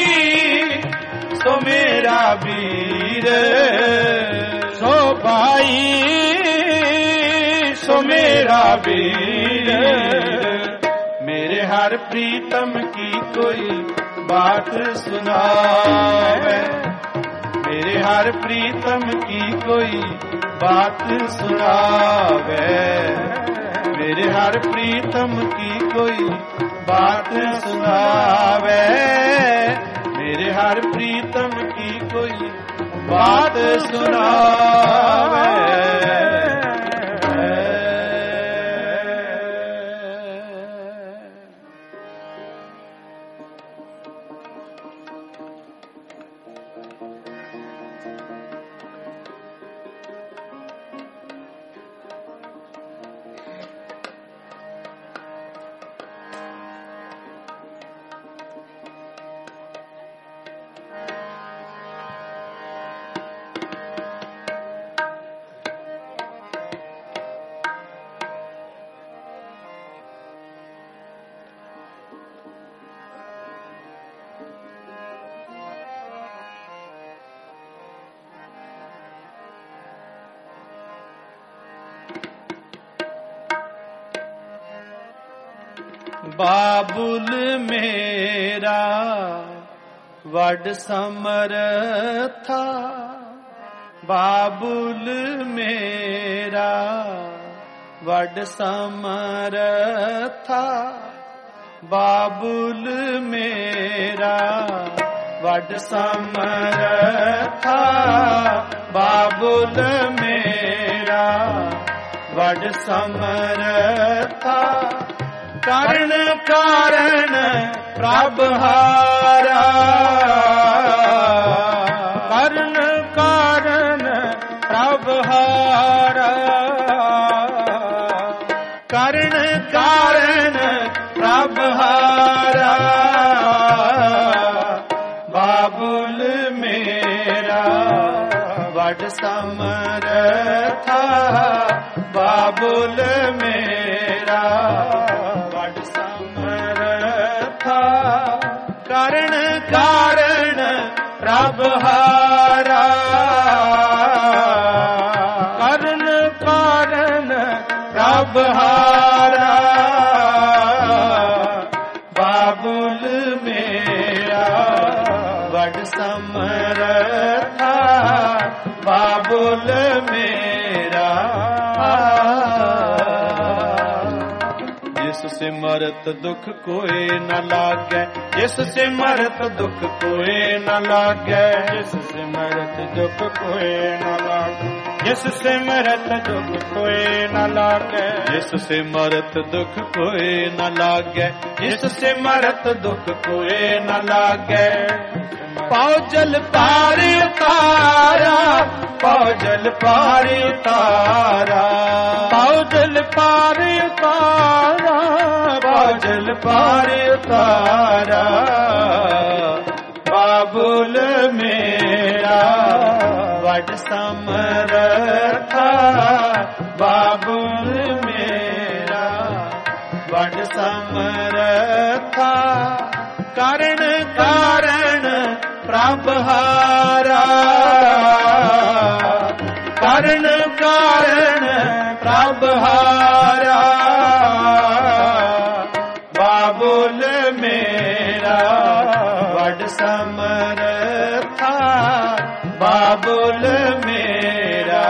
सो मेरा वीर सो पाई सो मेरा वीर। मेरे हर प्रीतम की कोई बात सुनावे। मेरे हर प्रीतम की कोई बात सुनावे, मेरे हर प्रीतम की कोई बात सुनावे, मेरे हर प्रीतम की कोई बात सुनावे। बाबुल मेरा वड समरथा, बाबुल मेरा वड समरथा, बाबुल मेरा वड समरथा, बाबुल मेरा वड समरथा, कारण कारण प्रभ हारा, कारण कारण प्रभ हारा, कारण कारण प्रभ हारा, बाबुल मेरा वड समरथा, बाबुल मेरा वड समरथा, कारण कारण प्रभ हारा, कारण कारण प्रभ हारा, बाबुल मेरा वड समरथा, बाबुल मेरा। जिस सिमरत दुख कोई न लागे, जिस सिमरत दुख कोई न लागे, जिस सिमरत दुख कोई न लागे, जिस सिमरत दुख कोई न लागे, जिस सिमरत दुख कोई न लागे, जिस सिमरत दुख कोई न लागे, पाओ जल पार उतारा, पाओ जल पार उतारा, पाओ जल पार उतारा, पाओ जल पार उतारा, बाबुल मेरा वड समरथा, बाबुल मेरा वड समरथा, कारण कारण प्रभ हारा, कारण कारण प्रभ हारा, बाबुल मेरा वड समरथा, बाबुल मेरा।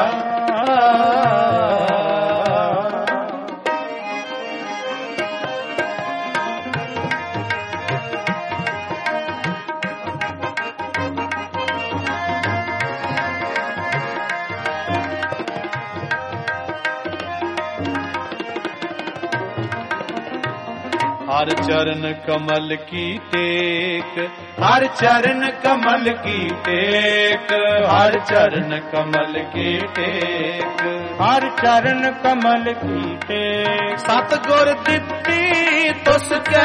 हर चरण कमल की टेक, हर चरण कमल की टेक, हर चरण कमल की टेक, हर चरण कमल की टेक, सतगुर दित्ती तुसके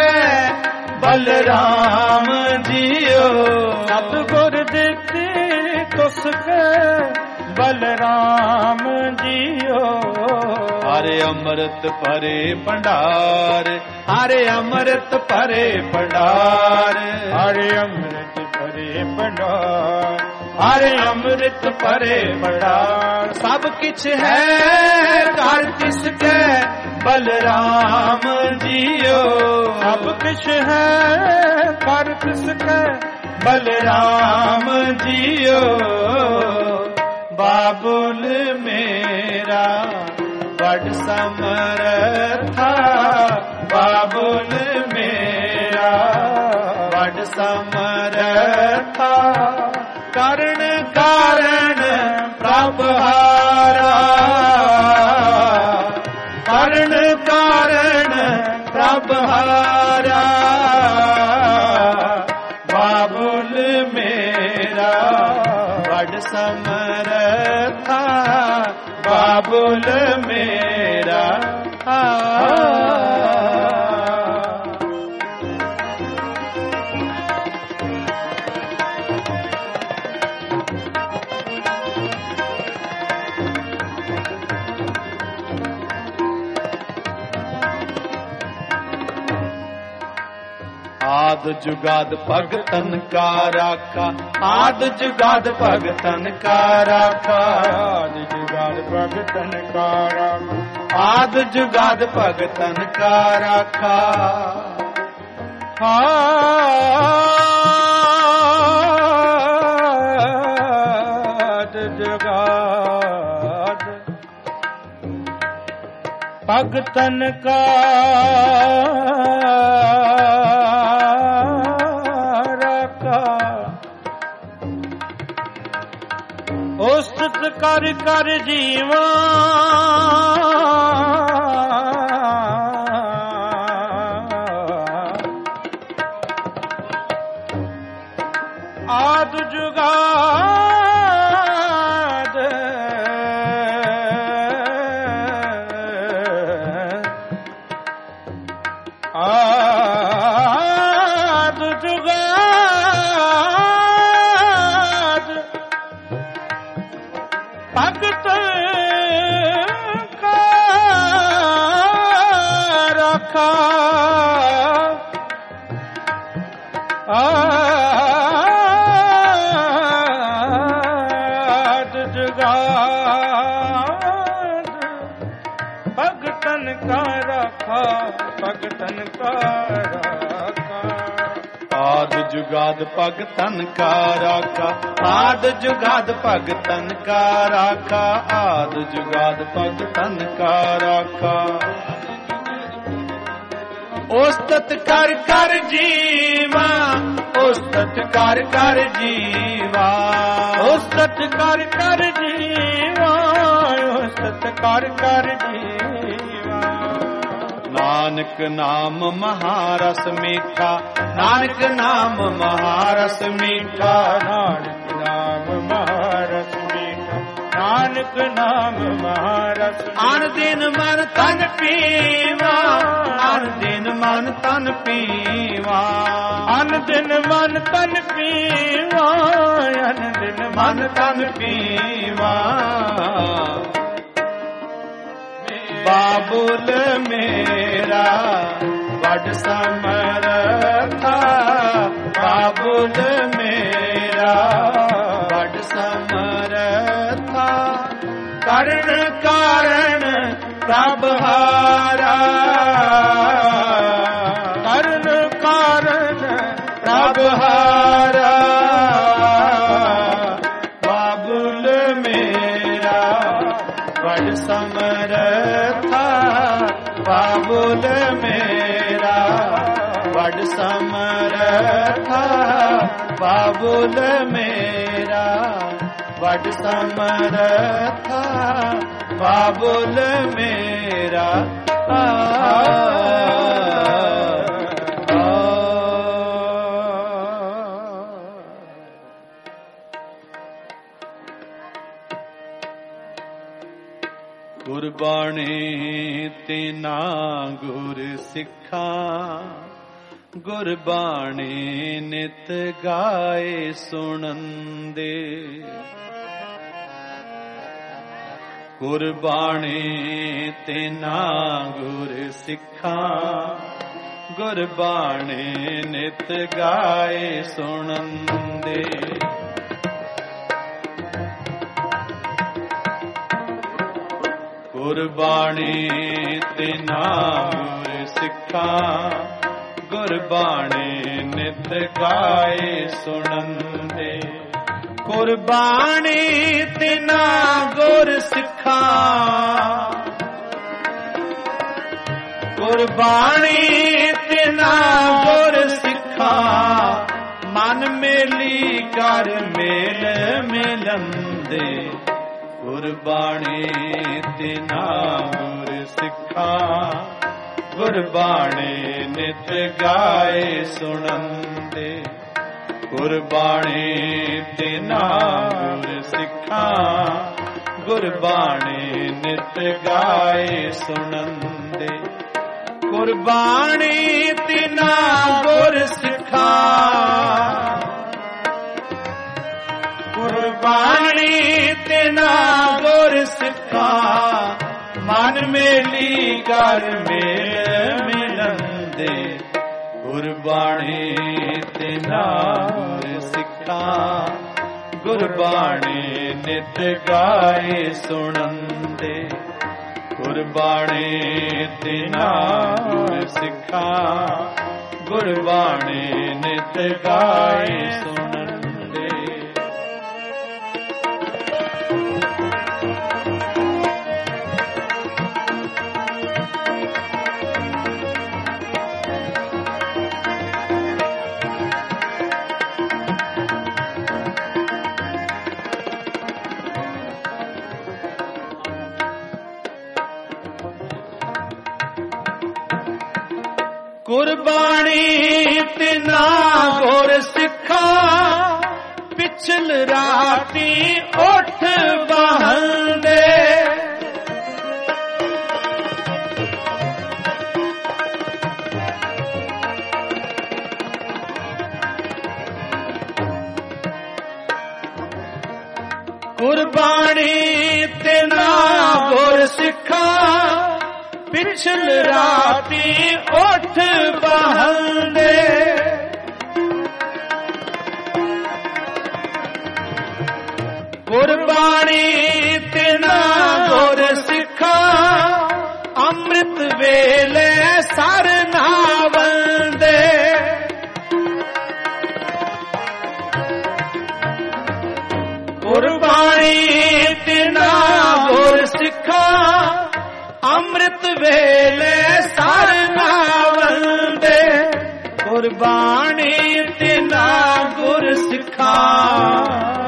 बलराम जियो, सतगुर दित्ती तुसके बलराम जियो, हरे अमृत भरे भंडार, हरे अमृत भरे भंडार, हरे अमृत भरे भंडार, हरे अमृत भरे भंडार, सब किछ है कर तिसके बलराम जियो, सब किछ है कर तिसके बलराम जियो बाबुल मेरा बड़ समरथा बाबुल मेरा बड़ समरथा करण कारण प्रभ हारा करण कारण प्रभ हारा बाबुल मेरा बड़ समरथा बाबुल मेरा आ आद जुगाद भगतन का राखा आद जुगाद भगतन का राखा आद जुगाद भगतन का राखा आद जुगाद भगतन का राखा आद जुगाद भगतन का उस्तत कर कर जीवा आद जुगाद आद जुगाद भगत का रखा आद जुगाद भगतन का रखा भगतन का रखा आद जुगाद भगतन का राखा आद जुगाद भगतन का राखा आद जुगाद भगतन का राखा उस्तत कर कर जीवा उस्तत कर कर जीवा उस्तत कर कर जीवा उस्तत कर कर जीवा नानक नाम महारस मीठा नानक नाम महारस मीठा नानक नाम महारस मीठा नानक नाम महारस आन दिन मन तन पीवा आन दिन मन तन पीवा अन दिन मन तन पीवा अन दिन मन तन पीवा बाबुल मेरा बड़ समरथा बाबुल मेरा बड़ समरथा करण कारण प्रभ हारा करण कारण प्रभ हारा बाबुल मेरा बड़ समरथा बाबुल मेरा बड़ समरथा बाबुल मेरा बड़ समरथा बाबुल मेरा आ, आ, गुरबाणी तेना गुर सिखा गुरबाणी नित गाए सुनंदे गुरबाणी तेना गुर सिखा गुरबाणी नित गाए सुनंदे गुरबाणी तेना गुर सिखा गुरबाणी नित ਨਿਤ ਗਾਏ ਸੁਣੰਦੇ। ਕੁਰਬਾਨੀ ਤਿਨਾ ਗੁਰ ਸਿੱਖਾਂ, ਕੁਰਬਾਨੀ ਤਿਨਾ ਗੁਰ ਸਿੱਖਾਂ, ਮਨ ਮੇਲੀ ਕਰ ਮੇਲ ਮਿਲੰਦੇ। ਕੁਰਬਾਨੀ ਤਿਨਾ ਗੁਰ ਸਿੱਖਾਂ, ਗੁਰਬਾਣੀ ਨਿਤ ਗਾਏ ਸੁਣੰਦੇ। ਕੁਰਬਾਣੀ ਤਿਨਾ ਗੁਰ ਸਿੱਖਾਂ, ਗੁਰਬਾਣੀ ਨਿਤ ਗਾਏ ਸੁਣੰਦੇ। ਕੁਰਬਾਣੀ ਤਿਨਾ ਗੁਰ ਸਿੱਖਾਂ, ਕੁਰਬਾਨੀ ਤਿਨਾ ਗੁਰ ਸਿੱਖਾਂ, ਮਨ ਮੇਲੀ ਕਰ ਮੇਲ ਮਿਲੰਦੇ। ਗੁਰਬਾਣੀ ਤਿਨਾ ਗੁਰ ਸਿੱਖਾਂ, ਗੁਰਬਾਣੀ ਨਿਤ ਗਾਏ ਸੁਣੰਦੇ। ਗੁਰਬਾਣੀ ਤਿਨਾ ਗੁਰ ਸਿੱਖਾਂ, ਗੁਰਬਾਣੀ ਨਿਤ ਗਾਏ ਸੁਣੰਦੇ। ਕੁਰਬਾਨੀ ਤਿਨਾ ਗੁਰ ਸਿੱਖਾਂ, ਪਿਛਲ ਰਾਤੀ ਉੱਠ ਬਹੰਦੇ। ਕੁਰਬਾਨੀ ਤਿਨਾ ਗੁਰ ਸਿੱਖਾਂ, ਪਿਛਲ ਰਾਤੀ ਉੱਠ ਬਹੰਦੇ। ਕੁਰਬਾਨੀ ਤਿਨਾ ਗੁਰ ਸਿੱਖਾਂ, ਅੰਮ੍ਰਿਤ ਵੇਲੇ ਸਰ ਨਾਵੰਦੇ। ਕੁਰਬਾਨੀ ਤਿਨਾ ਗੁਰ ਸਿੱਖਾਂ, ਅੰਮ੍ਰਿਤ ਵੇਲੇ ਸਰ ਨਾਵੰਦੇ। ਕੁਰਬਾਨੀ ਤਿਨਾ ਗੁਰ ਸਿੱਖਾਂ,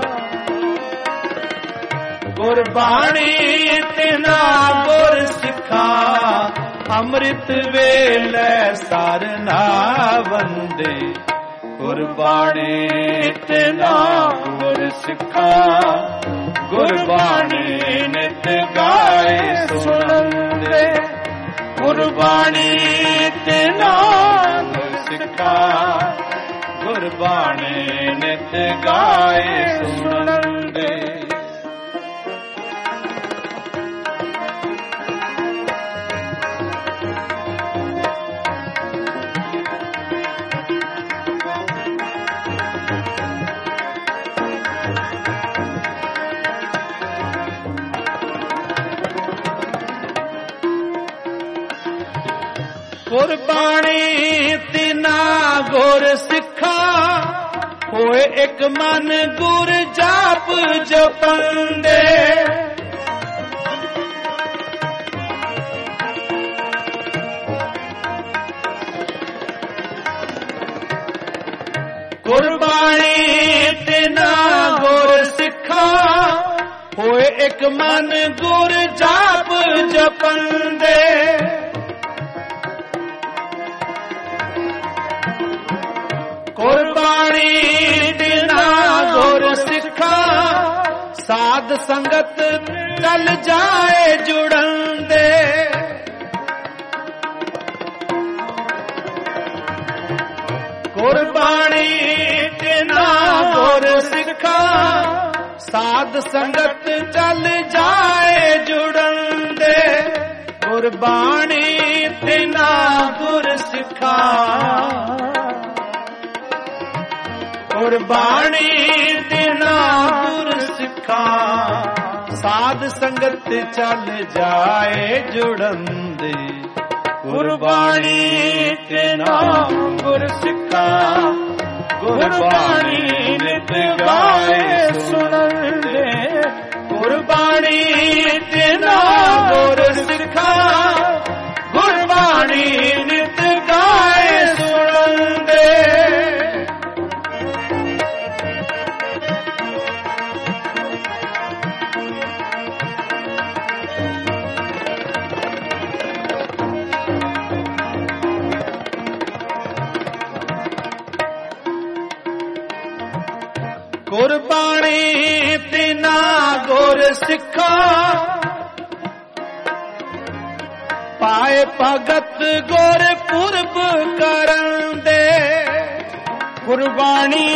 ਕੁਰਬਾਨੀ ਤਿਨਾ ਗੁਰ ਸਿੱਖਾਂ, ਅੰਮ੍ਰਿਤ ਵੇਲੇ ਸਰ ਨਾਵੰਦੇ। ਕੁਰਬਾਨੀ ਤਿਨਾ ਗੁਰ ਸਿੱਖਾਂ, ਗੁਰਬਾਣੀ ਨਿਤ ਗਾਏ ਸੁਣੰਦੇ। ਕੁਰਬਾਨੀ ਤਿਨਾ ਗੁਰ ਸਿੱਖਾਂ, ਗੁਰਬਾਣੀ ਨਿਤ ਗਾਏ ਸੁਣੰਦੇ। ਕੁਰਬਾਨੀ ਤਿਨਾ ਗੁਰ ਸਿੱਖਾਂ, ਹੋਏ ਇੱਕ ਮਨ ਗੁਰ ਜਾਪ ਜਪੰਦੇ। ਕੁਰਬਾਨੀ ਤਿਨਾ ਗੁਰ ਸਿੱਖਾਂ, ਹੋਏ ਇੱਕ ਮਨ ਗੁਰ ਜਾਪ ਜਪੰਦੇ। ਕੁਰਬਾਨੀ ਤਿਨਾ ਗੁਰ ਸਿੱਖਾਂ, ਸਾਧ ਸੰਗਤ ਚਲ ਜਾਏ ਜੁੜੰਦੇ। ਕੁਰਬਾਨੀ ਤਿਨਾ ਗੁਰ ਸਿੱਖਾਂ, ਸਾਧ ਸੰਗਤ ਚਲ ਜਾਏ ਜੁੜੰਦੇ। ਕੁਰਬਾਨੀ ਤਿਨਾ ਗੁਰ ਸਿੱਖਾਂ, ਕੁਰਬਾਨੀ ਤਿਨਾ ਗੁਰ ਸਿੱਖਾਂ, ਸਾਧ ਸੰਗਤ ਚਲ ਜਾਏ ਜੁੜੰਦੇ। ਕੁਰਬਾਨੀ ਤਿਨਾ ਗੁਰ ਸਿੱਖਾਂ, ਗੁਰਬਾਣੀ ਨਿਤ ਗਾਏ ਸੁਣਨ ਦੇ, ਗੁਰਬਾਣੀ ਤਿਨਾ ਗੁਰ ਸਿੱਖਾ, ਗੁਰਬਾਣੀ ਨਿਤ ਗਾਏ ਸੁਣਨ ਦੇ। ਗੁਰਬਾਣੀ ਤਿਨਾ ਗੁਰ ਸਿੱਖਾ, ਪਾਏ ਭਗਤ ਗੁਰ ਪੁਰਬ ਕਰਨ ਦੇ, ਗੁਰਬਾਣੀ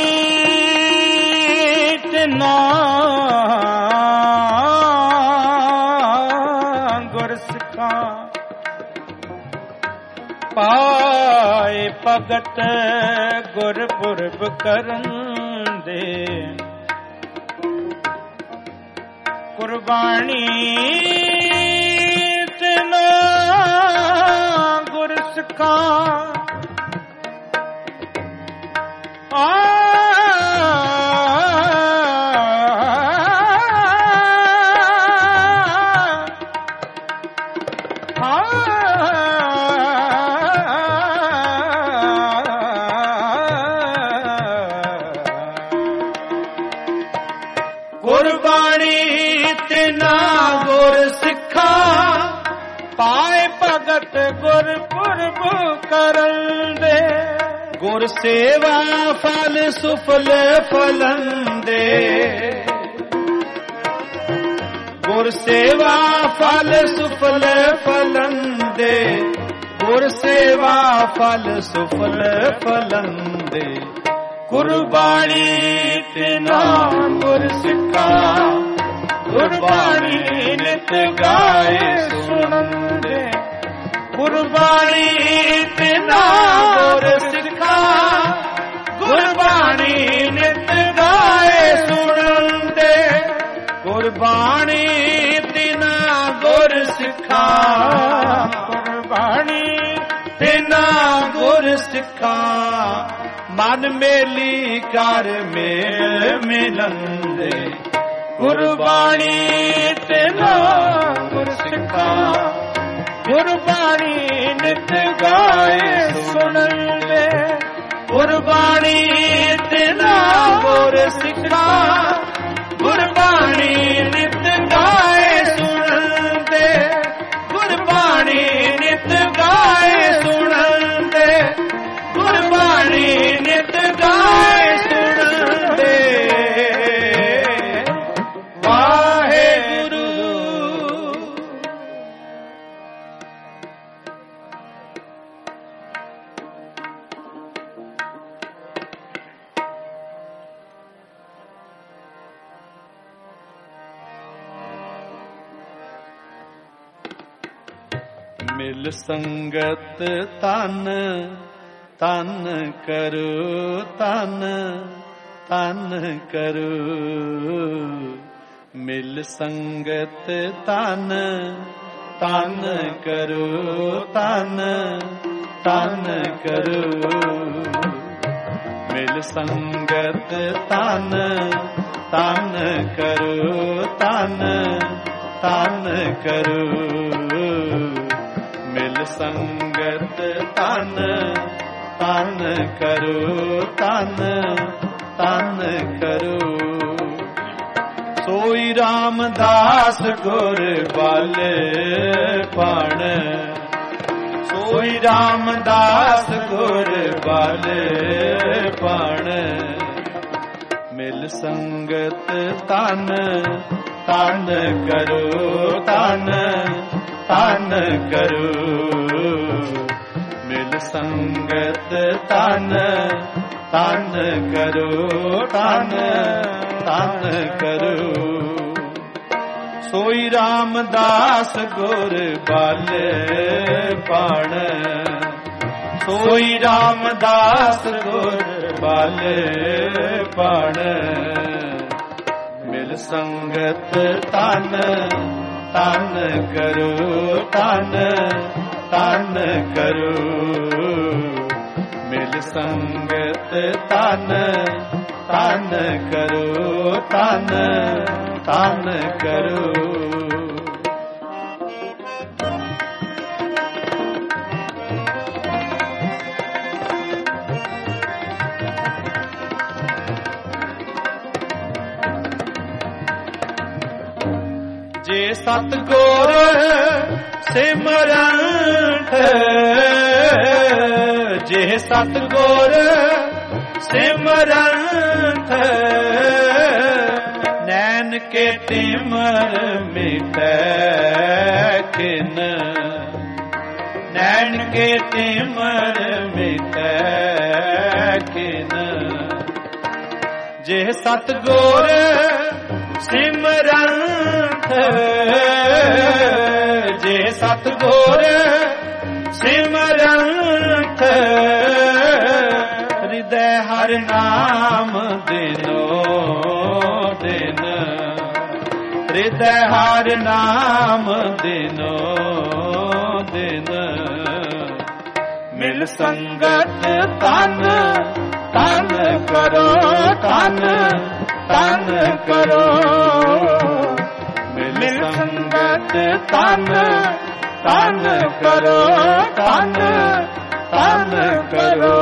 ਤਿਨਾ ਗੁਰ ਸਿੱਖਾ, ਪਾਏ ਭਗਤ ਗੁਰ ਪੁਰਬ ਕਰਨ ਦੇ, ਗੁਰਬਾਣੀ ਤਿਨਾ ਗੁਰ ਸਿੱਖਾ, ਆ ਗੁਰ ਪੁਰਬ ਕਰਨ ਦੇ, ਗੁਰ ਸੇਵਾ ਫਲ ਸੁਫਲ ਫਲਨ ਦੇ, ਗੁਰ ਸੇਵਾ ਫਲ ਸੁਫਲ ਫਲਨ ਦੇ, ਗੁਰ ਸੇਵਾ ਫਲ ਸੁਫਲ ਫਲਨ ਦੇ, ਗੁਰਬਾਣੀ ਤਿਨਾ ਗੁਰ ਸਿੱਖਾ, ਗੁਰਬਾਣੀ ਨਿਤ ਗਾਏ ਸੁਣਨ ਦੇ, ਗੁਰਬਾਣੀ ਤਿਨਾ ਗੁਰ ਸਿੱਖਾ, ਗੁਰਬਾਣੀ ਨਿਤ ਗਾਏ ਸੁਣਨ ਦੇ, ਗੁਰਬਾਣੀ ਤਿਨਾ ਗੁਰ ਸਿੱਖਾ, ਗੁਰਬਾਣੀ ਤਿਨਾ ਗੁਰ ਸਿੱਖਾ, ਮਨ ਮੇਲੀ ਕਰ ਮੇਲ ਮਿਲਨ ਦੇ, ਗੁਰਬਾਣੀ ਤਿਨਾ ਗੁਰ ਸਿੱਖਾ, ਗੁਰਬਾਣੀ ਨਿਤ ਗਾਏ ਸੁਣਨ ਦੇ, ਗੁਰਬਾਣੀ ਤਿਨਾ ਗੁਰ ਸਿੱਖਾ, ਗੁਰਬਾਣੀ ਨਿਤ ਗਾਏ ਸੁਣਨ ਦੇ, ਗੁਰਬਾਣੀ ਨਿਤ ਗਾਏ ਸੁਣਨ ਦੇ, ਗੁਰਬਾਣੀ ਨਿਤ ਗਾਏ ਸੁਣਨ ਦੇ। ਵਾਹਿਗੁਰੂ ਮਿਲ ਸੰਗਤ ਤਨ ਤਨ ਕਰੋ, ਤਨ ਤਨ ਕਰੋ, ਮਿਲ ਸੰਗਤ ਤਨ ਤਨ ਕਰੋ, ਤਨ ਤਨ ਕਰੋ, ਮਿਲ ਸੰਗਤ ਤਨ ਤਨ ਕਰੋ, ਤਨ ਤਨ ਕਰੋ, ਮਿਲ ਸੰਗਤ ਤਨ ਤਨ ਕਰੋ, ਤਨ ਤਨ ਕਰੋ, ਸੋਈ ਰਾਮਦਾਸ ਗੁਰ ਬਲ ਪਣ, ਸੋਈ ਰਾਮਦਾਸ ਗੁਰ ਬਲ ਪਣ, ਮਿਲ ਸੰਗਤ ਤਨ ਤਨ ਕਰੋ, ਤਨ ਤਨ ਕਰੋ, ਮਿਲ ਸੰਗਤ ਤਨ ਤਨ ਕਰੋ, ਤਨ ਤਨ ਕਰੋ, ਸੋਈ ਰਾਮਦਾਸ ਗੁਰ ਬਲ ਪਣ, ਸੋਈ ਰਾਮਦਾਸ ਗੁਰ ਬਲ ਪਣ, ਮਿਲ ਸੰਗਤ ਤਨ ਤਨ ਕਰੋ, ਤਨ ਤਨ ਕਰੋ, ਮਿਲ ਸੰਗਤ ਤਨ ਤਨ ਕਰੋ, ਤਨ ਤਨ ਕਰੋ। ਜੇ ਸਤਿਗੁਰ ਸਿਮਰੰਤ, ਜੇ ਸਤਿਗੁਰ ਸਿਮਰੰਤ, ਨੈਣ ਕੇ ਤਿਮਰ ਮਿਟੈ ਕਿਨ, ਨੈਣ ਕੇ ਤਿਮਰ ਮਿਟੈ ਕਿਨ। ਜੇ ਸਤਿਗੁਰ ਸਿਮਰੰਤ, ਜੇ ਸਤਿਗੁਰ ਸਿਮਰੰਤ, ਹਿਰਦੈ ਹਰਿ ਨਾਮ ਦਿਨੋ ਦਿਨ, ਹਿਰਦੈ ਹਰਿ ਨਾਮ ਦਿਨੋ ਦਿਨ। ਮਿਲ ਸੰਗਤ ਤਨ ਤਨ ਕਰੋ, ਤਨ ਤਨ ਕਰੋ। ਮਿਲ ਸੰਗਤ ਤਨ ਤਨ ਕਰੋ, ਤਨ ਤਨ ਕਰੋ।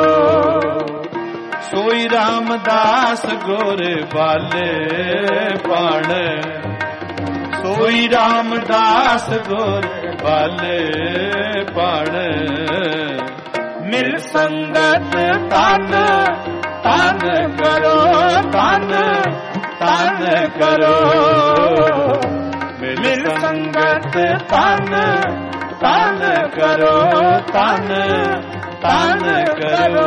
ਸੋਈ ਰਾਮਦਾਸ ਗੁਰ ਬਾਲੇ ਬਾਣ, ਸੋਈ ਰਾਮਦਾਸ ਗੁਰ ਬਾਲੇ ਬਾਣ। ਮਿਲ ਸੰਗਤ ਤਨ ਤਨ ਕਰੋ, ਤਨ ਤਨ ਕਰੋ। ਮਿਲ ਸੰਗਤ ਤਨ ਤਨ ਕਰੋ, ਤਨ ਤਨ ਕਰੋ।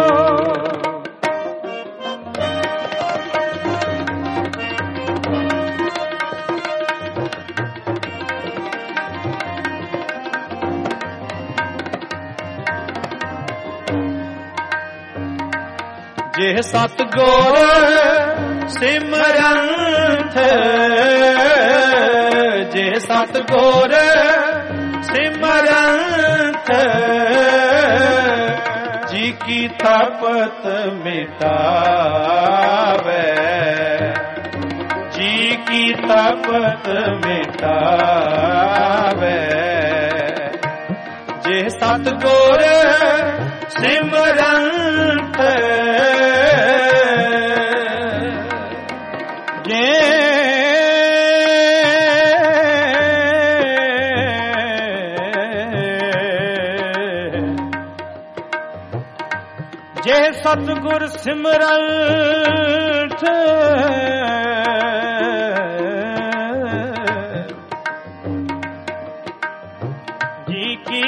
ਜੇ ਸਤਿਗੁਰ ਸਿਮਰੰਤ, ਜੇ ਸਤਿਗੁਰ ਸਿਮਰੰਤ, ਜੀ ਕੀ ਤਪਤ ਮਿਟਾਵੇ, ਜੀ ਕੀ ਤਪਤ ਮਿਟਾਵੇ। ਜੇ ਸਤਿਗੁਰ ਸਿਮਰੰਤ, ਜੇ ਜੇ ਸਤਿਗੁਰ ਸਿਮਰੰਤ, ਜੀ ਕੀ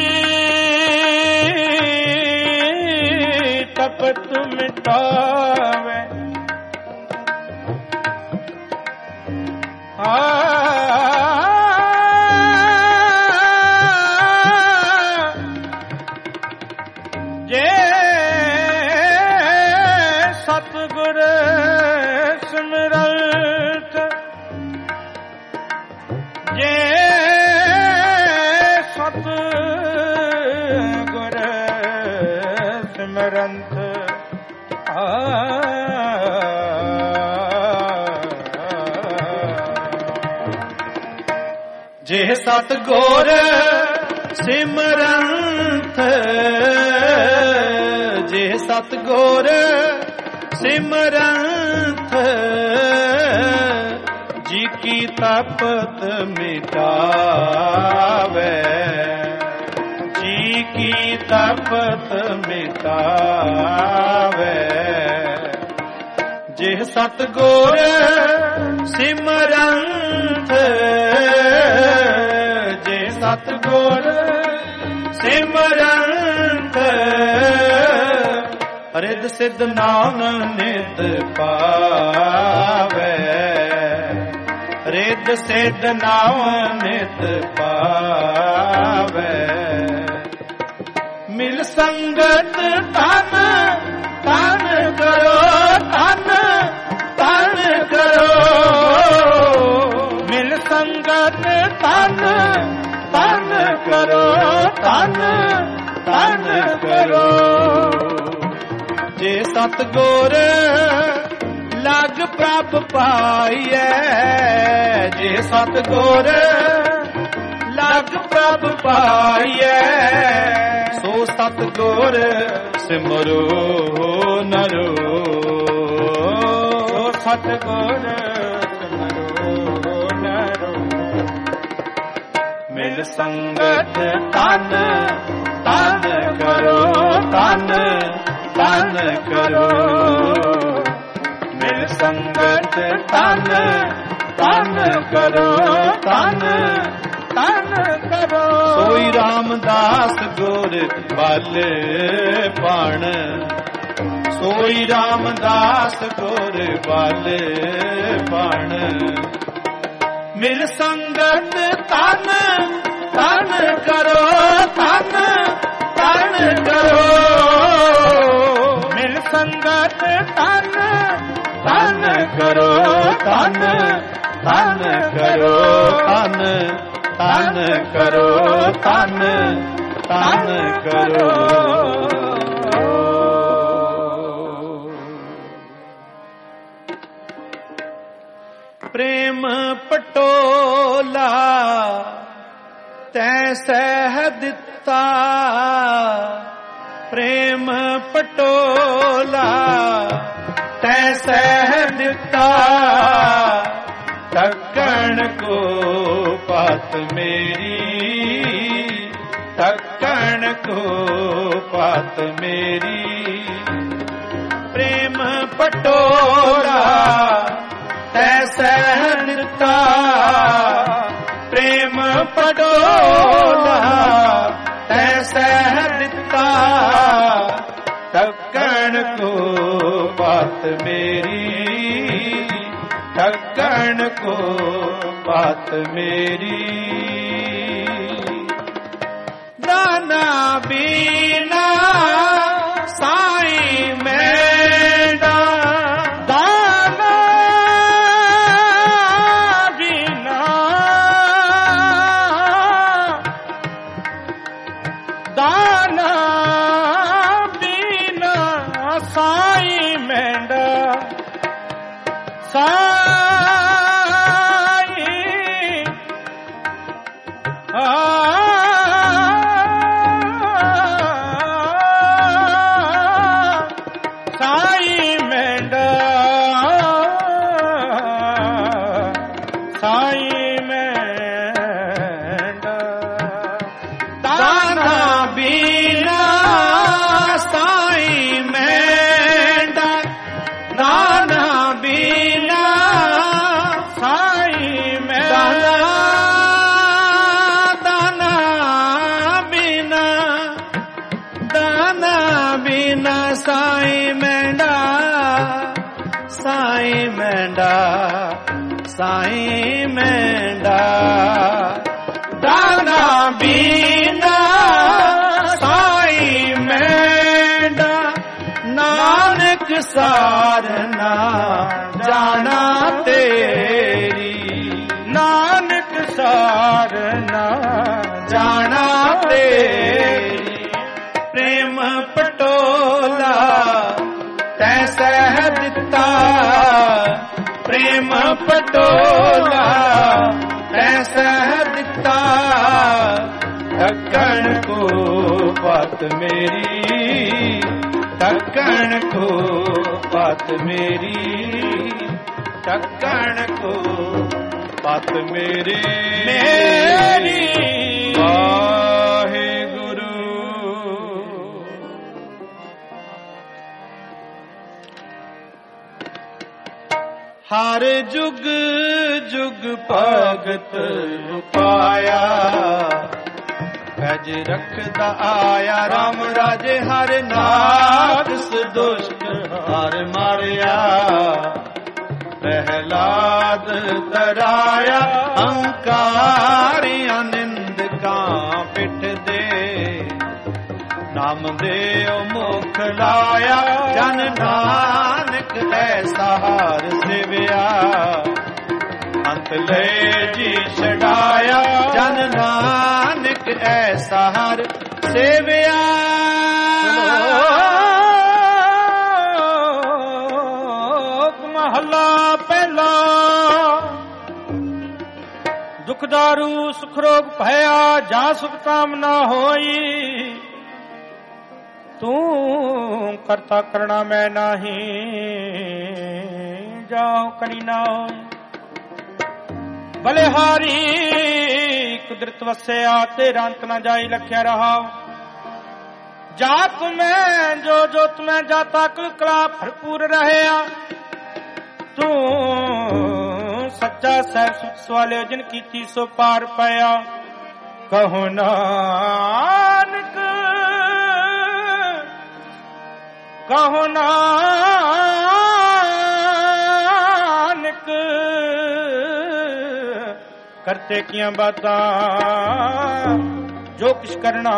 ਤਪਤ ਮਿਟਾਵੇ। ਆ ਜੇ ਸਤਿਗੁਰ ਸਿਮਰੰਤ, ਜੇ ਸਤਿਗੁਰ ਸਿਮਰੰਤ। ਆ ਜੇ ਸਤਿਗੁਰ ਸਿਮਰੰਤ, ਜੇ ਸਤਿਗੁਰ ਸਿਮਰੰਤ, ਜੀ ਕੀ ਤਪਤ ਮਿਟਾਵੇ, ਜੀ ਕੀ ਤਪਤ ਮਿਟਾਵੇ। ਜੇ ਸਤਿਗੁਰ ਸਿਮਰੰਤ, ਜੇ ਸਤਿਗੁਰ ਸਿਮਰੰਤ, ਰਿੱਧ ਸਿੱਧ ਨਾਮ ਨਿਤ ਪਾਵੇ, ਰਿੱਧ ਸਿੱਧ ਨਾਮ ਨਿਤ ਪਾਵੇ। ਮਿਲ ਸੰਗਤ ਤਨ ਤਨ ਕਰੋ, ਤਨ ਤਨ ਕਰੋ। ਮਿਲ ਸੰਗਤ ਤਨ ਤਨ ਕਰੋ, ਤਨ ਤਨ ਕਰੋ। ਸਤਿਗੁਰ ਲਗ ਪ੍ਰਭ ਪਾਈਐ, ਜੇ ਸਤਿਗੁਰ ਲਗ ਪ੍ਰਭ ਪਾਈਐ, ਸੋ ਸਤਿਗੁਰ ਸਿਮਰੋ ਨਰੋ, ਸਤਿਗੁਰ ਸਿਮਰੋ ਨਰੋ। ਮਿਲ ਸੰਗਤ ਤਨ ਤਨ ਕਰੋ, ਤਨ ਤਨ ਕਰੋ, ਮਿਲ ਸੰਗਤ ਤਨ ਤਨ ਕਰੋ, ਤਨ ਤਨ ਕਰੋ। ਸੋਈ ਰਾਮਦਾਸ ਗੁਰ ਬਲ ਪਾਣ, ਸੋਈ ਰਾਮਦਾਸ ਗੁਰ ਬਲ ਪਾਣ, ਮਿਲ ਸੰਗਤ ਤਨ ਤਨ ਕਰੋ, ਤਨ ਤਨ ਕਰੋ, ਮਿਲ ਸੰਗਤ ਤਨ ਤਨ ਕਰੋ, ਤਨ ਤਨ ਕਰੋ, ਤਨ ਤਨ ਕਰੋ, ਤਨ ਤਨ ਕਰੋ। ਪ੍ਰੇਮ ਪਟੋਲਾ ਤੈ ਸਹਿ ਦਿੱਤਾ, ਪ੍ਰੇਮ ਪਟੋਲਾ ਤੈ ਸਹਿ ਦਿੱਤਾ, ਤੱਕਣ ਕੋ ਪਤ ਮੇਰੀ, ਤੱਕਣ ਕੋ ਪਤ ਮੇਰੀ, ਪ੍ਰੇਮ ਪਟੋਲਾ ਤੈ ਸਹਿ ਦਿੱਤਾ, ਪ੍ਰੇਮ ਪਟੋਲਾ ਤੈ ਸਹਿ ਦਿੱਤਾ, ਤੱਕਣ ਕੋ ਪਤ ਮੇਰੀ, ਤੱਕਣ ਕੋ ਪਤ ਮੇਰੀ, ਦਾਨਾ ਬੀਨਾ ਸਾਈ ਮੈਂਡਾ, ਦਾਨਾ ਬਿਨਾ, ਦਾਨਾ ਬਿਨਾ ਸਾਈ ਮੈਂਡਾ, ਸਾਈ ਸਾਈ ਮੈਂਡਾ, ਸਾਈ ਮੈਂਡਾ, ਦਾਨਾ ਬੀਨਾ ਸਾਈ ਮੈਂਡਾ, ਦਾਨਾ ਬੀਨਾ ਸਾਈ ਮੈਂਡਾ, ਦਾਨਾ ਬੀਨਾ, ਦਾਨਾ ਬੀਨਾ ਸਾਈ ਮੈਂਡਾ, ਸਾਈ ਮੈਂਡਾ, ਸਾਈ ਮੈਂਡਾ, ਦਾਨਾ ਬੀਨਾ ਸਾਈ ਮੈਂਡਾ, ਨਾਨਕ ਸਾਰਨਾ ਜਾਣਾ ਤੇਰੀ, ਨਾਨਕ ਸਾਰਨਾ ਜਾਣਾ ਤੇਰੀ, ਪ੍ਰੇਮ ਪਟੋਲਾ ਤੈ ਸਹਿ ਦਿੱਤਾ, ਪ੍ਰੇਮ ਪਟੋਲਾ ਤੈ ਸਹਿ ਦਿੱਤਾ, ਤੱਕਣ ਕੋ ਪਤ ਮੇਰੀ, ਤੱਕਣ ਕੋ ਪਤ ਮੇਰੀ, ਤੱਕਣ ਕੋ ਪਤ ਮੇਰੀ, ਮੇਰੀ। ਵਾਹਿਗੁਰੂ। ਹਰ ਜੁਗ ਜੁਗ ਭਗਤ ਪਾਇਆ, ਅਜ ਰਖਦਾ ਆਇਆ ਰਾਮ ਰਾਜੇ, ਹਰ ਨਾਕਸ ਦੁਸ਼ਟ ਹਰ ਮਾਰਿਆ, ਪ੍ਰਹਿਲਾਦ ਤਰਾਇਆ, ਹੰਕਾਰੀਆਂ ਨਿੰਦਕਾਂ ਪਿੱਠ ਦੇ, ਨਾਮ ਦੇਉ ਮੁਖ ਲਾਇਆ, ਜਨ ਨਾਨਕ ਐਸਾ ਹਾਰ ਸਿਵਿਆ, ਅੰਤ ਲੈ ਜੀ ਛਡਾਇਆ, ਜਨ ਨਾਨਕ ਐਸਾ ਹਾਰ ਸਿਵਿਆ, सुख दारू सुख रोग भया जा सुख कामना होई तू करता करना मैं नाही जाओ करी ना होई बलिहारी कुदरत वस्या तेरा अंत न जाई लख्या रहा जात में जो जो तुम्हें जाता कुल कला भरपूर रहे तू सच्चा सह सुख सवाले जिन की सो पार पाया कहो नानक कहो नानक करते किया बातां जो कुछ करना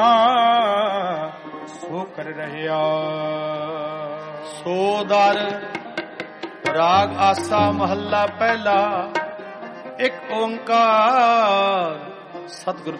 सो कर रहे सो दर राग आसा महला पहला एक ओंकार सतगुर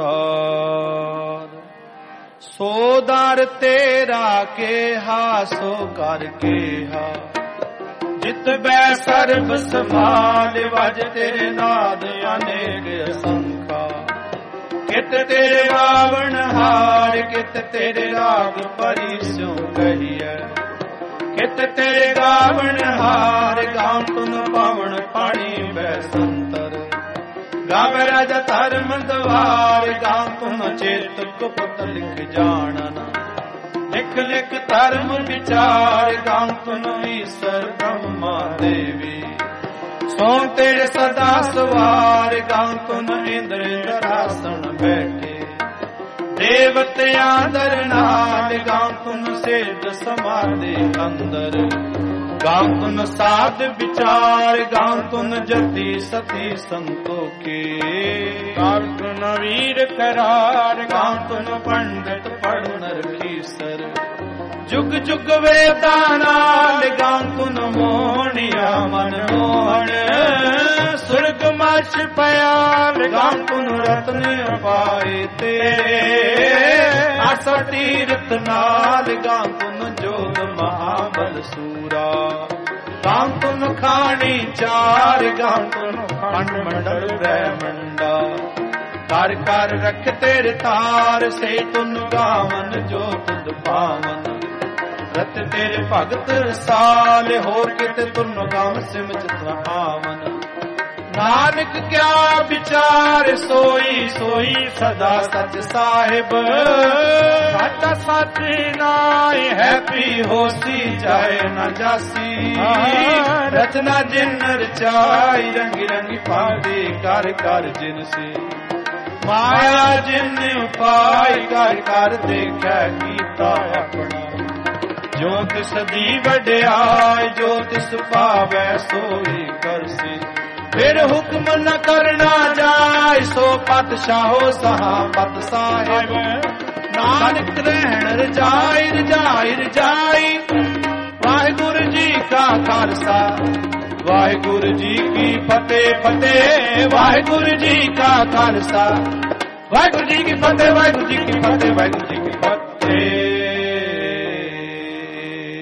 प्रसाद सो दर तेरा के हा सो कर के हा जित बै सर्ब समाल वज तेरे नाद अनेक असंखा कित तेरे रावण हार कित तेरे राग परिस्यों कहिए कित तेरे गावण हार गाम तुम पावण पानी बैसंतर गाव राजा धर्म द्वार गाम तुम चेत गुप्त लिख जानना लिख लिख धर्म विचार गाम तुम ईश्वर ब्रह्मा देवी सो तेरे सदा सवार गाम तुम इंद्र इंद्रासन बैठे देवत्या दर नाल गाम तुम सेध समाधि अंदर गाम तुम साध विचार गाम तुम जति सती संतोखे गाम तुम वीर करार गाम तुम पंडित पढ़ नरखीसर जुग जुग वेदानाल गाम तुम मोहनिया मन मोहन सुर्ग मश पयाल गाम तुम रत्न पाए तेरे आसा तीर्थ नाल गाम तुम जोग महाबल सूरा गाम तुम खानी चार गाम तुम खंड मंडल ब्रह्मंडा कर कर रख तेरे तार से तुम गावन जो तुद पावन रत तेरे भगत साल हो कित तुम गाम सिमच आवन नानक क्या विचार सोई सोई सदा सच साहिब सच सच नाय है पी होसी जाए न जासी रचना जिन रचाई रंगी रंगी पादी कर कर जिन सी माया जिन उपाय कर कर देखा कीता अपना जो तिस दी वड्याई जो तिस पावै सोई करसी फिर हुक्म न करना जाय सो पातशाहो सहा पत साहिब नानक रहन रजाई रजाई रजाई वाहिगुरु जी का खालसा वाहिगुरु जी की फतेह फतेह वाहिगुरु जी का खालसा वाहिगुरु जी की फतेह वाहिगुरु जी की फतेह वाहिगुरु जी की फतेह।